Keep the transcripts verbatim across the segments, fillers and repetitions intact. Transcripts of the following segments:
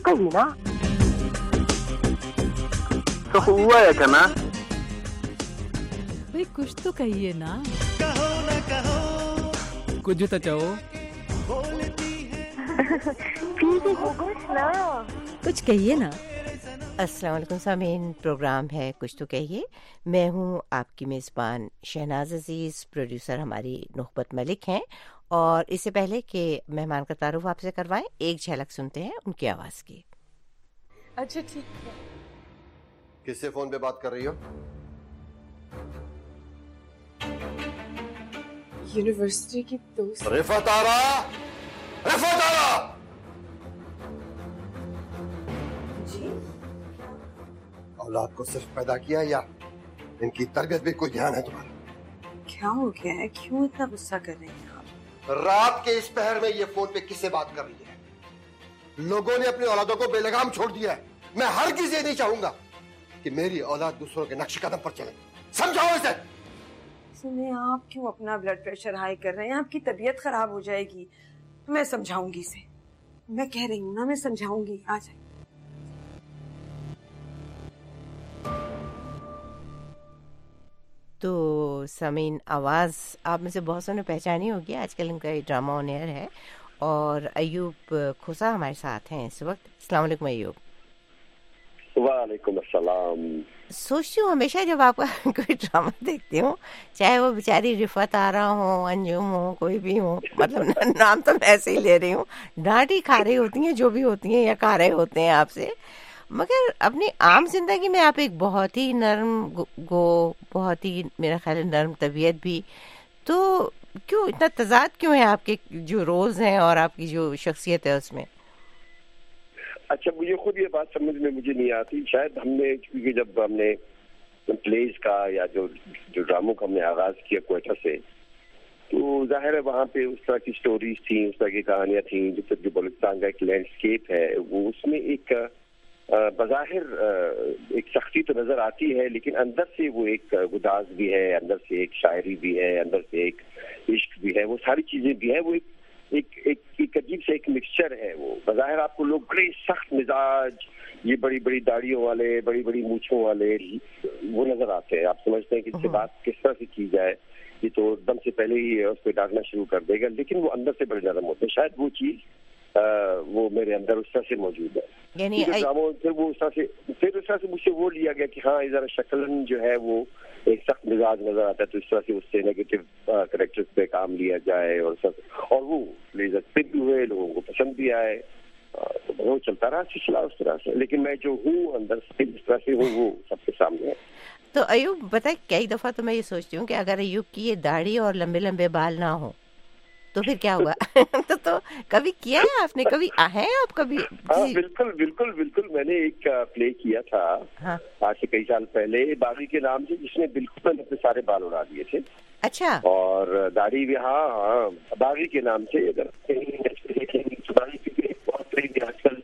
कहिए ना. तो हुआ है क्या ना? भाई कुछ तो कहिए ना. कहो ना कहो, कुछ तो चाहो. ठीक हो कुछ ना. कुछ कहिए ना. अस्सलाम वालेकुम सामीन, प्रोग्राम है कुछ तो कहिए. मैं हूं आपकी मेज़बान शहनाज अजीज़. प्रोड्यूसर हमारी नोहबत मलिक हैं. और इससे पहले कि मेहमान का तारुफ आपसे करवाएं, एक झलक सुनते हैं उनकी आवाज़ की. अच्छा ठीक है. किससे फोन पे बात कर रही हो? यूनिवर्सिटी की दोस्त. रिफत आरा, रिफत आरा. औलाद को सिर्फ पैदा किया या इनकी तरबियत भी कोई ध्यान है तुम्हारा? क्या हो गया है, क्यों इतना गुस्सा कर रहे हैं आप? रात के इस पहर में ये फोन पे किससे बात कर रही है? लोगों ने अपनी औलादों को बेलगाम छोड़ दिया है. मैं हरगिज़ ये नहीं चाहूंगा कि मेरी औलाद दूसरों के नक्श कदम पर चले. समझाओ इसे. सुनिए, आप क्यों अपना ब्लड प्रेशर हाई कर रहे हैं? आपकी तबीयत खराब हो जाएगी. मैं समझाऊंगी इसे. मैं कह रही हूँ ना, मैं समझाऊंगी. आ जाए. तो सामीन, आवाज़ आप में से बहुत सौ ने पहचानी होगी. आजकल उनका ये ड्रामा ऑन एयर है. और अयूब खोसा हमारे साथ हैं इस वक्त. अस्सलाम वालेकुम अयूब. वालेकुम अस्सलाम. सोचती हूँ हमेशा जब आपका कोई ड्रामा देखती हूँ, चाहे वो बेचारी रिफत आरा हो, अंजुम हो, कोई भी हो, मतलब नाम तो मैं ऐसे ही ले रही हूँ, डांट ही खा रही होती हैं जो भी होती हैं, या खा रहे होते हैं आपसे. मगर अपनी आम जिंदगी में आप एक बहुत ही नरम गो, बहुत ही मेरा ख्याल है नरम तबीयत भी. तो क्यों इतना तजाद क्यों है आपके जो रोल्स हैं और आपकी जो शख्सियत है उसमें? अच्छा, मुझे खुद ये बात समझ में मुझे नहीं आती. शायद हमने, क्योंकि जब हमने प्लेज का या जो जो ड्रामों का हमने आगाज किया क्वेटा से, तो जाहिर है वहाँ पे उस तरह की स्टोरीज थी, उस तरह की कहानियाँ थी. जो फिर जो बलूचिस्तान का एक लैंडस्केप है, वो उसमें एक बज़ाहिर एक सख्ती तो नजर आती है, लेकिन अंदर से वो एक गुदाज भी है, अंदर से एक शायरी भी है, अंदर से एक इश्क भी है, वो सारी चीजें भी है. वो एक एक एक, एक अजीब से एक मिक्सचर है. वो बज़ाहिर आपको लोग बड़े सख्त मिजाज, ये बड़ी बड़ी दाढ़ियों वाले, बड़ी बड़ी मूछों वाले वो नजर आते हैं. आप समझते हैं कि इससे बात किस तरह से की जाए, ये तो एकदम से पहले ही उस पर डांटना शुरू कर देगा. लेकिन वो अंदर से बड़े नरम होते हैं. शायद वो चीज आ, वो मेरे अंदर उस तरह से मौजूद है. यानी फिर वो उस तरह से फिर उस तरह से मुझसे वो लिया गया कि हाँ, जरा शक्लन जो है वो एक सख्त मिजाज नजर आता है, तो इस तरह से उससे नेगेटिव करेक्टर्स पे काम लिया जाए. और सब और वो प्लेज अच्छे भी हुए, लोगों को पसंद भी आए, तो वो चलता रहा सिलसिला उस तरह से. लेकिन मैं जो हूँ अंदर से जिस तरह से हूँ वो सबके सामने है. तो अयूब बताए, कई दफा तो मैं ये सोचती हूँ कि अगर अयूब की ये दाढ़ी और लंबे लंबे बाल ना हो तो फिर क्या हुआ? तो, तो कभी किया है आपने, कभी है आप कभी? हाँ, बिल्कुल बिल्कुल बिल्कुल. मैंने एक प्ले किया था हाँ. आज से कई साल पहले, बागी के नाम से, जिसमें बिल्कुल मैंने अपने सारे बाल उड़ा दिए थे. अच्छा. और दाढ़ी भी. हाँ हाँ, बागी के नाम से. अगर आजकल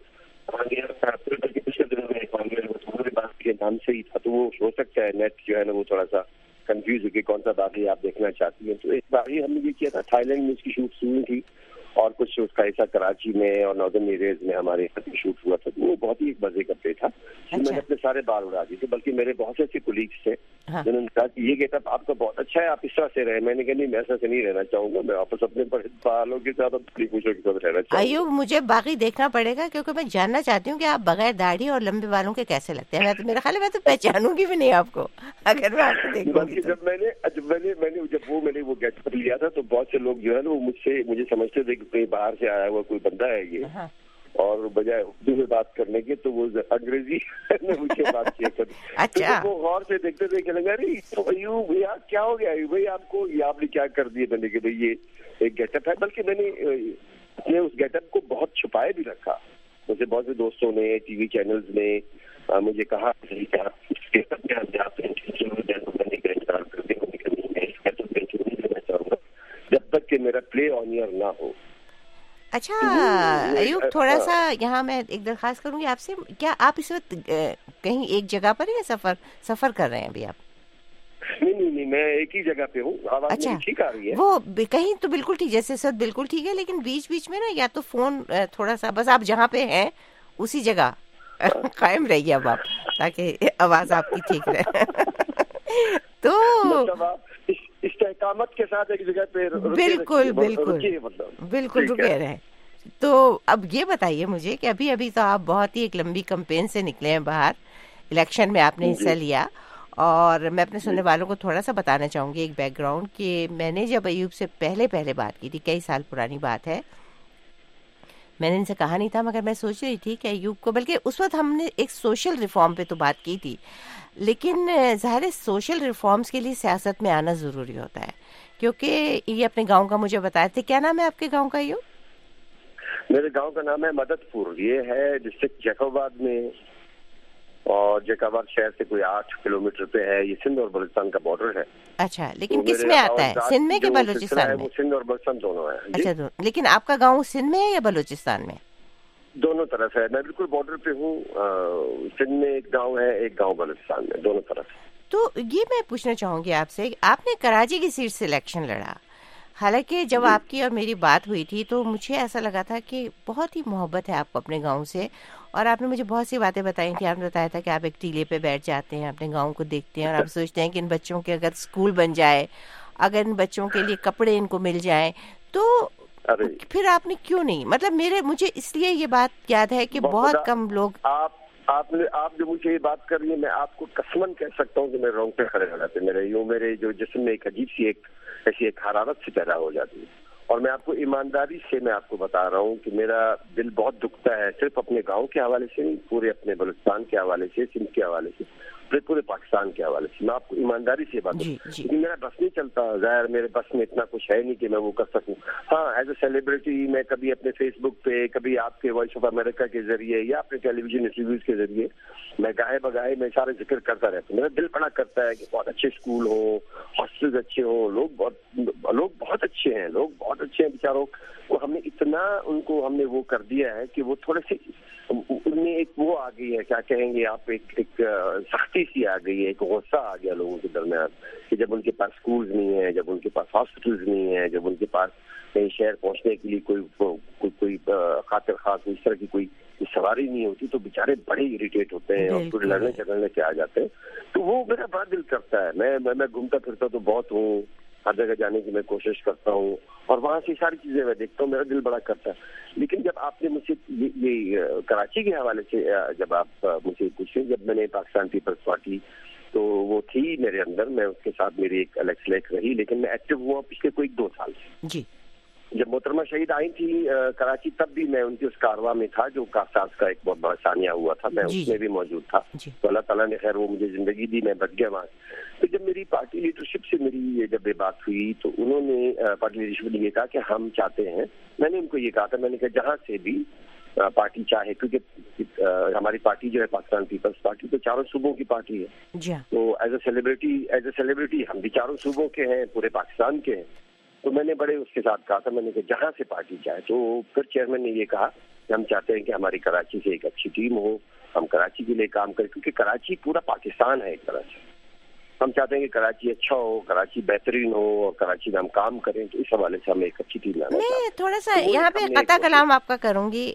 बागी के नाम से ही था, तो वो हो सकता है नेट जो है ना वो थोड़ा सा कंफ्यूज हो कि कौन सा बागी आप देखना चाहती हैं. तो एक बागी हमने ये किया था, थाईलैंड में इसकी शूट हुई थी, और कुछ उसका ऐसा कराची में और नॉर्दर्न एरियाज में हमारे यहाँ शूट हुआ था. तो वो बहुत ही मजे का प्ले था. अच्छा. मैंने अपने सारे बाल उड़ा दिए थे. बल्कि मेरे बहुत से ऐसे कोलीग्स थे हाँ. जिन्होंने कहा कि ये गेटअप आपका बहुत अच्छा है, आप इस तरह से रहे. मैंने कहा नहीं, मैं ऐसा से नहीं रहना चाहूंगा. मैं वापस अपने बालों के साथ अपनी पूछों के साथ रहना चाहूंगा. अयूब, मुझे बाकी देखना पड़ेगा, क्योंकि मैं जानना चाहती हूँ कि आप बगैर दाढ़ी और लंबे बालों के कैसे लगते हैं. मैं तो, मेरा ख्याल है मैं तो पहचानूंगी भी नहीं आपको अगर मैं आपको देखूंगी. जब मैंने जब मैंने मैंने जब वो मैंने वो गेटअप लिया था, तो बहुत से लोग जो है ना वो मुझसे मुझे समझते थे कि कहीं बाहर से आया हुआ कोई बंदा है ये. हाँ. और बजाय उर्दू में बात करने के तो वो अंग्रेजी में मुझे बात किया करते. अच्छा. तो वो गौर से देखते थे कि लगा अरे तो अयूब भैया क्या हो गया, भाई आपको ये आपने क्या कर दिया. मैंने कि भाई ये एक गेटअप है. बल्कि मैंने अपने उस गेटअप को बहुत छुपाए भी रखा. मुझे बहुत से दोस्तों ने, टीवी चैनल्स ने आ, मुझे कहा जब तक कि मेरा प्ले ऑन ईयर ना हो. अच्छा अयूब, थोड़ा सा यहाँ मैं एक दरखास्त करूंगी आपसे. क्या आप इस वक्त कहीं एक जगह पर ही सफर सफर कर रहे हैं अभी आप? नहीं नहीं नहीं, मैं एक ही जगह पे हूँ. आवाज अच्छा, ठीक आ रही है? वो कहीं तो बिल्कुल ठीक, जैसे सब बिल्कुल ठीक है, लेकिन बीच बीच में ना या तो फोन थोड़ा सा, बस आप जहाँ पे हैं اسی جگہ قائم رہیے اب آپ, تاکہ آواز آپ کی ٹھیک رہے. تو استحکامت کے ساتھ ایک جگہ پہ بالکل بالکل بالکل رکے رہے. تو اب یہ بتائیے مجھے کہ ابھی ابھی تو آپ بہت ہی ایک لمبی کمپین سے نکلے ہیں باہر, الیکشن میں آپ نے حصہ لیا, اور میں اپنے سننے والوں کو تھوڑا سا بتانا چاہوں گی ایک بیک گراؤنڈ کہ میں نے جب ایوب سے پہلے پہلے بات کی تھی, کئی سال پرانی بات ہے, میں نے ان سے کہا نہیں تھا, مگر میں سوچ رہی تھی کہ ایوب کو, بلکہ اس وقت ہم نے ایک سوشل ریفارم پہ تو بات کی تھی, لیکن ظاہر سوشل ریفارمز کے لیے سیاست میں آنا ضروری ہوتا ہے, کیونکہ یہ اپنے گاؤں کا مجھے بتایا تھے. کیا نام ہے آپ کے گاؤں کا ایوب؟ میرے گاؤں کا نام ہے مدد پور, یہ ہے ڈسٹرکٹ جیکوباد میں, اور جیکوباد شہر سے کوئی آٹھ کلو میٹر پہ ہے. یہ سندھ اور بلوچستان کا بارڈر ہے. اچھا, لیکن کس میں آتا ہے, سندھ میں کہ بلوچستان میں؟ سندھ اور بلوچستان دونوں ہے. اچھا, لیکن آپ کا گاؤں سندھ میں ہے یا بلوچستان میں؟ دونوں طرف ہے, میں بالکل بارڈر پہ ہوں. سندھ میں ایک گاؤں ہے, ایک گاؤں بلوچستان میں, دونوں طرف. تو یہ میں پوچھنا چاہوں گی آپ سے, آپ نے کراچی کی سیٹ سے الیکشن لڑا, حالانکہ جب آپ کی اور میری بات ہوئی تھی تو مجھے ایسا لگا تھا کہ بہت ہی محبت ہے آپ کو اپنے گاؤں سے, اور آپ نے مجھے بہت سی باتیں بتائی تھیں. آپ نے بتایا تھا کہ آپ ایک ٹیلے پہ بیٹھ جاتے ہیں, اپنے گاؤں کو دیکھتے ہیں, اور آپ سوچتے ہیں کہ ان بچوں کے اگر اسکول بن جائے, اگر ان بچوں کے لیے کپڑے ان کو مل جائیں, تو پھر آپ نے کیوں نہیں, مطلب میرے مجھے اس لیے یہ بات یاد ہے کہ بہت کم لوگ. آپ آپ نے آپ جو مجھے یہ بات کر رہی ہے, میں آپ کو قسمن کہہ سکتا ہوں کہ میرے رونگٹے کھڑے ہو جاتے, میرے یوں میرے جو جسم میں ایک عجیب سی ایک ایسی ایک حرارت سی پیدا ہو جاتی ہے. اور میں آپ کو ایمانداری سے میں آپ کو بتا رہا ہوں کہ میرا دل بہت دکھتا ہے, صرف اپنے گاؤں کے حوالے سے نہیں, پورے اپنے بلوچستان کے حوالے سے, سندھ کے حوالے سے, پورے پاکستان کے حوالے سے. میں آپ کو ایمانداری سے بات کروں, لیکن میرا بس نہیں چلتا, ظاہر میرے بس میں اتنا کچھ ہے نہیں کہ میں وہ کر سکوں. ہاں, ایز اے سیلیبریٹی میں کبھی اپنے فیس بک پہ, کبھی آپ کے وائس آف امریکہ کے ذریعے یا اپنے ٹیلی ویژن انٹرویوز کے ذریعے میں گائے بگائے میں سارے ذکر کرتا رہتا ہوں. میرا دل بڑا کرتا ہے کہ بہت اچھے اسکول ہوں, ہاسٹلز اچھے ہوں, لوگ بہت لوگ بہت اچھے ہیں, لوگ بہت اچھے ہیں بیچاروں کو. ہم نے اتنا ان کو ہم نے وہ کر دیا ہے کہ وہ تھوڑے سے ان میں ایک وہ آ گئی ہے, کیا کہیں گے آپ, ایک ایک سختی سی آ گئی ہے, ایک غصہ آ گیا لوگوں کے درمیان کہ جب ان کے پاس اسکولز نہیں ہیں, جب ان کے پاس ہاسپٹلز نہیں ہیں, جب ان کے پاس کہیں شہر پہنچنے کے لیے کوئی کوئی کوئی خاطر خواہ کوئی اس طرح کی کوئی سواری نہیں ہوتی, تو بیچارے بڑے اریٹیٹ ہوتے ہیں اور پھر لڑنے جھگڑنے سے آ جاتے ہیں. تو وہ میرا بڑا دل کرتا ہے. میں میں گھومتا پھرتا تو بہت ہوں, ہر جگہ جانے کی میں کوشش کرتا ہوں, اور وہاں سے ساری چیزیں میں دیکھتا ہوں, میرا دل بڑا کرتا ہے. لیکن جب آپ نے مجھ سے یہ کراچی کے حوالے سے جب آپ مجھے پوچھیں, جب میں نے پاکستان پیپلز پارٹی تو وہ تھی میرے اندر, میں اس کے ساتھ میری ایک الیکس لیک رہی, لیکن میں ایکٹیو ہوا پچھلے کوئی دو سال سے. جی, جب محترمہ شہید آئی تھی کراچی, تب بھی میں ان کے اس کارواں میں تھا جو کاساز کا ایک بہت بڑا ثانیہ ہوا تھا, میں اس میں بھی موجود تھا. تو اللہ تعالیٰ نے خیر وہ مجھے زندگی دی, میں بچ گیا وہاں. تو جب میری پارٹی لیڈرشپ سے میری جب یہ بات ہوئی تو انہوں نے پارٹی لیڈرشپ نے یہ کہا کہ ہم چاہتے ہیں, میں نے ان کو یہ کہا تھا, میں نے کہا جہاں سے بھی پارٹی چاہے, کیونکہ ہماری پارٹی جو ہے پاکستان پیپلز پارٹی تو چاروں صوبوں کی پارٹی ہے, تو as a celebrity as a celebrity ہم بھی چاروں صوبوں کے ہیں, پورے پاکستان کے ہیں. تو میں نے بڑے اس کے ساتھ کہا تھا, میں نے کہا جہاں سے پارٹی چاہے. تو پھر چیئرمین نے یہ کہا کہ ہم چاہتے ہیں کہ ہماری کراچی سے ایک اچھی ٹیم ہو, ہم کراچی کے لیے کام کریں, کیونکہ کراچی پورا پاکستان ہے ایک طرح سے. ہم چاہتے ہیں کہ کراچی اچھا ہو, کراچی بہترین ہو, اور کراچی میں ہم کام کریں. تو اس حوالے سے ہم ایک اچھی ٹیم لانا چاہتے ہیں. تھوڑا سا یہاں پہ قطع کلام آپ کا کروں گی,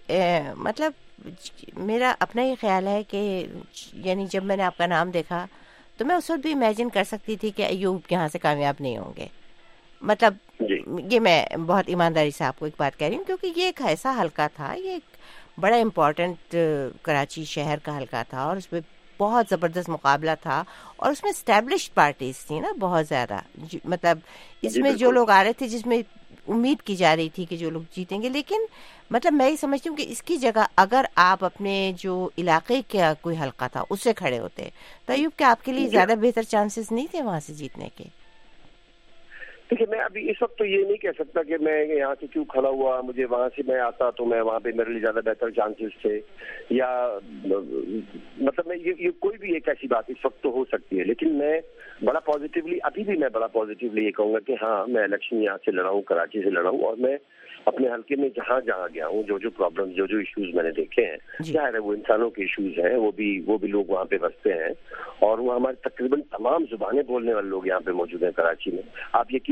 مطلب میرا اپنا یہ خیال ہے کہ یعنی جب میں نے آپ کا نام دیکھا تو میں اس وقت بھی امیجن کر سکتی تھی کہ ایوب یہاں سے کامیاب نہیں ہوں گے. مطلب یہ میں بہت ایمانداری سے آپ کو ایک بات کہہ رہی ہوں, کیونکہ یہ ایک ایسا حلقہ تھا, یہ ایک بڑا امپورٹنٹ کراچی شہر کا حلقہ تھا, اور اس میں بہت زبردست مقابلہ تھا, اور اس میں اسٹیبلشڈ پارٹیز تھیں نا بہت زیادہ. مطلب اس میں جو لوگ آ رہے تھے جس میں امید کی جا رہی تھی کہ جو لوگ جیتیں گے, لیکن مطلب میں یہ سمجھتی ہوں کہ اس کی جگہ اگر آپ اپنے جو علاقے کا کوئی حلقہ تھا اس سے کھڑے ہوتے تو ایوب کہ آپ کے لیے زیادہ بہتر چانسز نہیں تھے وہاں سے جیتنے کے. دیکھیے, میں ابھی اس وقت تو یہ نہیں کہہ سکتا کہ میں یہاں سے کیوں کھڑا ہوا, مجھے وہاں سے میں آتا تو میں وہاں پہ میرے لیے زیادہ بہتر چانسز تھے, یا مطلب میں یہ کوئی بھی ایک ایسی بات اس وقت تو ہو سکتی ہے. لیکن میں بڑا پازیٹیولی, ابھی بھی میں بڑا پازیٹیولی یہ کہوں گا کہ ہاں میں الیکشن یہاں سے لڑا ہوں, کراچی سے لڑا ہوں, اور میں اپنے حلقے میں جہاں جہاں گیا ہوں, جو جو پرابلم جو جو ایشوز میں نے دیکھے ہیں, ظاہر ہے وہ انسانوں کے ایشوز ہیں, وہ بھی وہ بھی لوگ وہاں پہ بستے ہیں, اور وہ ہمارے تقریباً تمام زبانیں بولنے والے لوگ یہاں پہ موجود ہیں کراچی میں. آپ یقین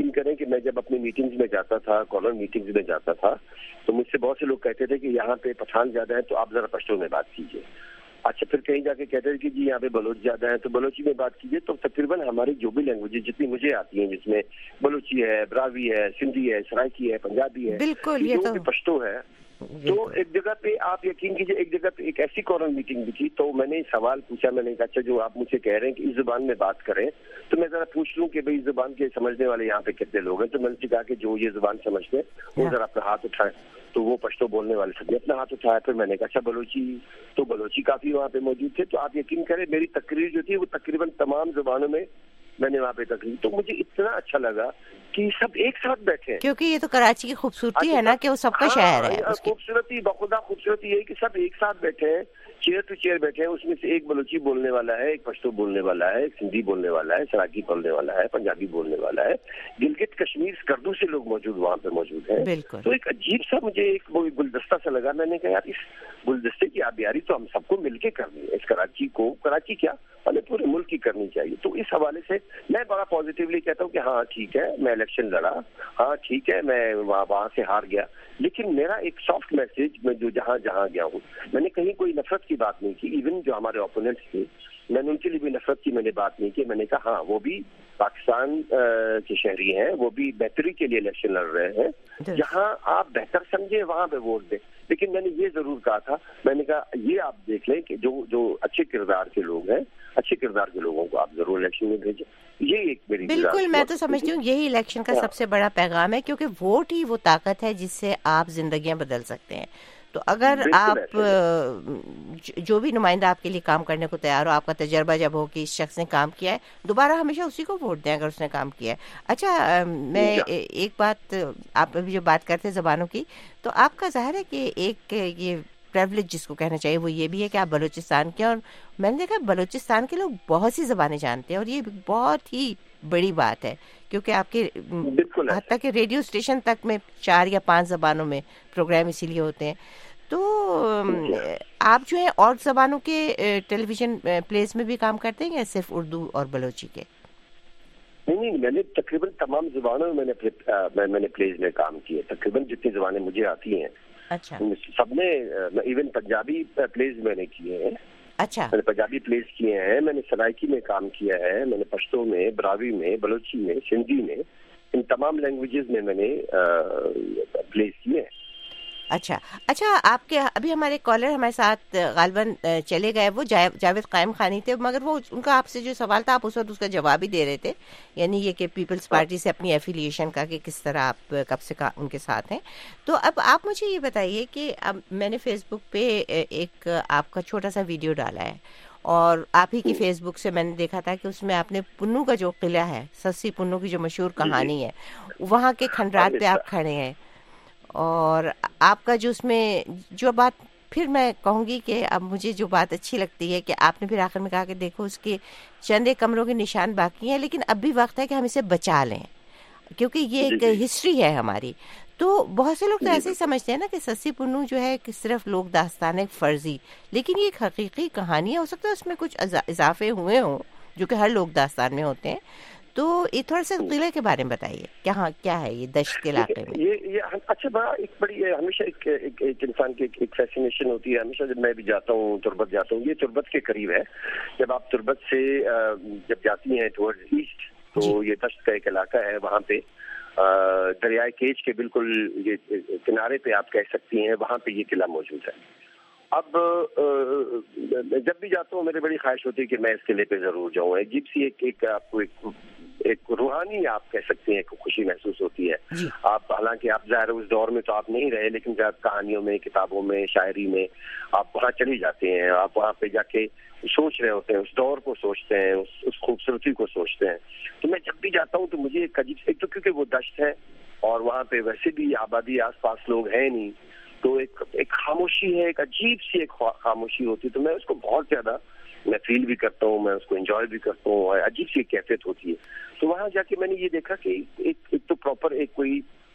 یقین کریں کہ میں جب اپنی میٹنگز میں جاتا تھا, کالر میٹنگز میں جاتا تھا, تو مجھ سے بہت سے لوگ کہتے تھے کہ یہاں پہ پٹھان زیادہ ہیں تو آپ ذرا پشتو میں بات کیجیے. اچھا پھر کہیں جا کے کہتے ہیں کہ جی یہاں پہ بلوچ زیادہ ہیں تو بلوچی میں بات کیجیے. تو تقریباً ہماری جو بھی لینگویج جتنی مجھے آتی ہیں, جس میں بلوچی ہے, براوی ہے, سندھی ہے, سرائکی ہے, پنجابی ہے, بالکل, یہ تو پشتو ہے. تو ایک جگہ پہ آپ یقین کیجیے, ایک جگہ پہ ایک ایسی کارنر میٹنگ بھی تھی, تو میں نے سوال پوچھا. میں نے کہا اچھا جو آپ مجھ سے کہہ رہے ہیں کہ اس زبان میں بات کریں, تو میں ذرا پوچھ لوں کہ بھائی اس زبان کے سمجھنے والے یہاں پہ کتنے لوگ ہیں. تو میں نے کہا کہ جو یہ زبان سمجھتے ہیں وہ ذرا اپنا ہاتھ اٹھائیں. تو وہ پشتو بولنے والے سب نے اپنا ہاتھ اٹھایا. پھر میں نے کہا اچھا بلوچی, تو بلوچی کافی وہاں پہ موجود تھے. تو آپ یقین کریں میری تقریر جو تھی وہ تقریباً تمام زبانوں میں میں نے وہاں پہ تقریر, تو مجھے اتنا اچھا لگا کہ سب ایک ساتھ بیٹھے ہیں. کیونکہ یہ تو کراچی کی خوبصورتی ہے نا کہ وہ سب کا شہر ہے. خوبصورتی بخدا خوبصورتی یہ کہ سب ایک ساتھ بیٹھے ہیں, چیئر ٹو چیئر بیٹھے ہیں. اس میں سے ایک بلوچی بولنے والا ہے, ایک پشتو بولنے والا ہے, ایک سندھی بولنے والا ہے, سراکی بولنے والا ہے, پنجابی بولنے والا ہے, گلگت کشمیر سکردو سے لوگ موجود وہاں پہ موجود ہیں. بالکل. تو ایک عجیب سا مجھے ایک وہ گلدستہ سا لگا. میں نے کہا یار اس گلدستے کی آبیاری تو ہم سب کو مل کے کرنی ہے. اس کراچی کو, کراچی کیا ہمیں پورے ملک کی کرنی چاہیے. تو اس حوالے سے میں بڑا پازیٹیولی کہتا ہوں کہ ہاں ٹھیک ہے میں الیکشن لڑا, ہاں ٹھیک ہے میں وہاں وہاں سے ہار گیا, لیکن میرا ایک سافٹ میسج, میں جو جہاں جہاں گیا ہوں, میں نے کہیں کوئی نفرت کی بات نہیں کی. ایون جو ہمارے اوپوننٹس تھے میں نے ان کے لیے بھی نفرت کی میں نے بات نہیں کی. میں نے کہا ہاں وہ بھی پاکستان کے شہری ہیں, وہ بھی بہتری کے لیے الیکشن لڑ رہے ہیں, جہاں آپ بہتر سمجھے وہاں پہ ووٹ دیں. لیکن میں نے یہ ضرور کہا تھا, میں نے کہا یہ آپ دیکھ لیں کہ جو جو اچھے کردار کے لوگ ہیں, اچھے کردار کے لوگوں کو آپ ضرور الیکشن میں بھیجیں. یہ ایک میری بالکل, میں تو سمجھتی ہوں یہی الیکشن کا سب سے بڑا پیغام ہے, کیونکہ ووٹ ہی وہ طاقت ہے جس سے آپ زندگیاں بدل سکتے ہیں. تو اگر آپ جو بھی نمائندہ آپ کے لیے کام کرنے کو تیار ہو, آپ کا تجربہ جب ہو کہ اس شخص نے کام کیا ہے, دوبارہ ہمیشہ اسی کو ووٹ دیں اگر اس نے کام کیا ہے. اچھا میں ایک بات, آپ ابھی جو بات کرتے زبانوں کی, تو آپ کا ظاہر ہے کہ ایک یہ پریولیج جس کو کہنا چاہیے وہ یہ بھی ہے کہ آپ بلوچستان کے, اور میں نے دیکھا بلوچستان کے لوگ بہت سی زبانیں جانتے ہیں, اور یہ بہت ہی بڑی بات ہے کیونکہ آپ کے حتیٰ کہ ریڈیو اسٹیشن تک میں چار یا پانچ زبانوں میں پروگرام اسی لیے ہوتے ہیں. تو آپ جو ہے اور زبانوں کے ٹیلی ویژن پلیز میں بھی کام کرتے ہیں یا صرف اردو اور بلوچی کے؟ نہیں نہیں, میں نے تقریباً تمام زبانوں میں میں میں نے پلیز میں کام کیا, تقریباً جتنی زبانیں مجھے آتی ہیں. اچھا. سب نے, ایون پنجابی پلیز میں نے کیے ہیں. اچھا. میں نے پنجابی پلیز کیے ہیں, میں نے سرائکی میں کام کیا ہے, میں نے پشتو میں, براوی میں, بلوچی میں, سندھی میں, ان تمام لینگویجز میں میں نے پلیز کیے ہیں. اچھا اچھا آپ کے ابھی ہمارے کالر ہمارے ساتھ غالباً چلے گئے, وہ جاوید قائم خانی تھے, مگر وہ ان کا آپ سے جو سوال تھا آپ اس وقت اس کا جواب ہی دے رہے تھے, یعنی یہ کہ پیپلز پارٹی سے اپنی ایفیلیشن کا کہ کس طرح آپ کب سے ان کے ساتھ ہیں. تو اب آپ مجھے یہ بتائیے کہ اب میں نے فیس بک پہ ایک آپ کا چھوٹا سا ویڈیو ڈالا ہے, اور آپ ہی کی فیس بک سے میں نے دیکھا تھا کہ اس میں آپ نے پنو کا جو قلعہ ہے, سسی پنو کی جو مشہور کہانی ہے, وہاں کے کھنڈرات پہ آپ کھڑے ہیں, اور آپ کا جو اس میں جو بات پھر میں کہوں گی کہ اب مجھے جو بات اچھی لگتی ہے کہ آپ نے پھر آخر میں کہا کہ دیکھو اس کے چند ایک کمروں کے نشان باقی ہیں, لیکن اب بھی وقت ہے کہ ہم اسے بچا لیں کیونکہ یہ ایک ہسٹری ہے ہماری. تو بہت سے لوگ تو ایسے ہی سمجھتے ہیں نا کہ سسی پنو جو ہے کہ صرف لوگ داستان ایک فرضی, لیکن یہ ایک حقیقی کہانی ہے. ہو سکتا ہے اس میں کچھ اضافے ہوئے ہوں جو کہ ہر لوگ داستان میں ہوتے ہیں. تو یہ تھوڑا سا قلعے کے بارے میں بتائیے, کہاں کیا ہے یہ دشت کے علاقے میں؟ یہ یہ اچھا بڑا ایک بڑی ہمیشہ ایک ایک انسان کی ایک فیسینیشن ہوتی ہے. ہمیشہ جب میں بھی جاتا ہوں تربت جاتا ہوں, یہ تربت کے قریب ہے. جب آپ تربت سے جب جاتی ہیں ٹورڈ ایسٹ تو یہ دشت کا ایک علاقہ ہے, وہاں پہ دریائے کیچ کے بالکل یہ کنارے پہ آپ کہہ سکتی ہیں, وہاں پہ یہ قلعہ موجود ہے. اب جب بھی جاتا ہوں میری بڑی خواہش ہوتی ہے کہ میں اس قلعے پہ ضرور جاؤں. عجیب سی ایک ایک آپ کو ایک ایک روحانی آپ کہہ سکتے ہیں خوشی محسوس ہوتی ہے. آپ حالانکہ آپ ظاہر اس دور میں تو آپ نہیں رہے, لیکن کہانیوں میں, کتابوں میں, شاعری میں آپ وہاں چلی جاتے ہیں, آپ وہاں پہ جا کے سوچ رہے ہوتے ہیں, اس دور کو سوچتے ہیں, اس اس خوبصورتی کو سوچتے ہیں. تو میں جب بھی جاتا ہوں تو مجھے ایک عجیب ایک تو کیونکہ وہ دشت ہے اور وہاں پہ ویسے بھی آبادی آس پاس لوگ ہیں نہیں, تو ایک ایک خاموشی ہے, ایک عجیب سی ایک خاموشی ہوتی ہے. تو میں اس کو بہت زیادہ میں فیل بھی کرتا ہوں, میں اس کو انجوائے بھی کرتا ہوں, عجیب سی کیفیت ہوتی ہے. تو وہاں جا کے میں نے یہ دیکھا کہ ایک ایک تو پراپر ایک کوئی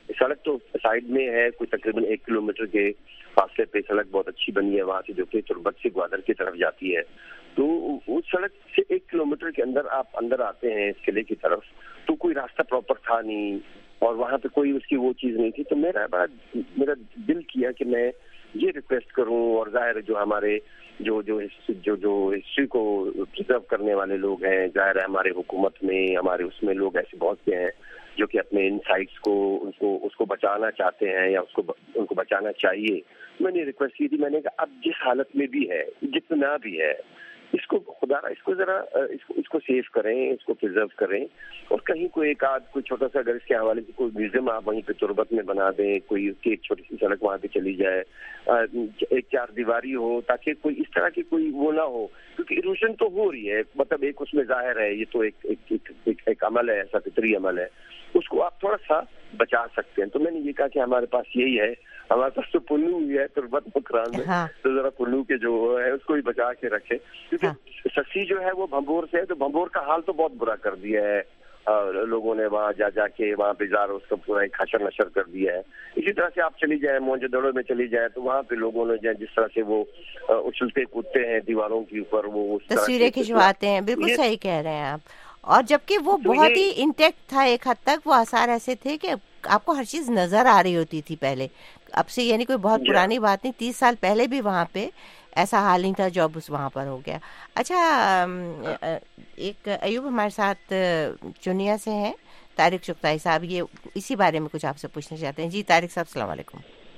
سڑک تو سائڈ میں ہے، کوئی تقریباً ایک کلو میٹر کے فاصلے پہ سڑک بہت اچھی بنی ہے وہاں سے، جو کہ تربت سے گوادر کی طرف جاتی ہے. تو اس سڑک سے ایک کلو میٹر کے اندر آپ اندر آتے ہیں اس قلعے کی طرف، تو کوئی راستہ پراپر تھا نہیں اور وہاں پہ کوئی اس کی وہ چیز نہیں تھی. تو میرا بڑا میرا دل کیا کہ میں یہ ریکویسٹ کروں، اور ظاہر ہے جو ہمارے جو جو جو جو ہسٹری کو پرزرو کرنے والے لوگ ہیں، ظاہر ہے ہمارے حکومت میں ہمارے اس میں لوگ ایسے بہت سے ہیں جو کہ اپنے ان سائٹس کو ان کو اس کو بچانا چاہتے ہیں یا اس کو ان کو بچانا چاہیے. میں نے ریکویسٹ کی تھی، میں نے کہا اب جس حالت میں بھی ہے، جتنا بھی ہے، اس کو خدا اس کو ذرا اس کو اس کو سیو کریں، اس کو پرزرو کریں، اور کہیں کوئی ایک آدھ کوئی چھوٹا سا اگر اس کے حوالے سے کوئی میوزیم آپ وہیں پہ تربت میں بنا دیں، کوئی اس کی ایک چھوٹی سی سڑک وہاں پہ چلی جائے، ایک چار دیواری ہو، تاکہ کوئی اس طرح کی کوئی وہ نہ ہو، کیونکہ ایروشن تو ہو رہی ہے. مطلب ایک اس میں ظاہر ہے یہ تو ایک ایک, ایک, ایک, ایک عمل ہے، ایسا فطری عمل ہے، اس کو آپ تھوڑا سا بچا سکتے ہیں. تو میں نے یہ کہا کہ ہمارے پاس یہی ہے، ہمارے پاس تو پلو ہی ہے تربت مکران میں، تو ذرا پلو کے جو ہے اس کو ہی بچا کے رکھے، کیونکہ سسی جو ہے وہ بھمبور سے ہے، تو بھمبور کا حال تو بہت برا کر دیا ہے لوگوں نے، وہاں جا جا کے وہاں پہ زار اس کا پورا ایک حشر نشر کر دیا ہے. اسی طرح سے آپ چلی جائیں موہنجو دڑو میں چلی جائیں تو وہاں پہ لوگوں نے جس طرح سے وہ اچھلتے کودتے ہیں دیواروں کے اوپر، وہ تصویریں کھنچواتے ہیں. بالکل صحیح کہہ رہے ہیں آپ. اور جبکہ وہ بہت ہی انٹیکٹ تھا ایک حد تک، وہ آثار ایسے تھے کہ آپ کو ہر چیز نظر آ رہی ہوتی تھی پہلے. اب سے یعنی کوئی بہت پرانی بات نہیں، تیس سال پہلے بھی وہاں پہ ایسا حال نہیں تھا جو اب اس وہاں پر ہو گیا. اچھا، ایک ایوب ہمارے ساتھ چنیا سے ہیں، طارق چغتائی صاحب، یہ اسی بارے میں کچھ آپ سے پوچھنا چاہتے ہیں. جی طارق صاحب السلام علیکم.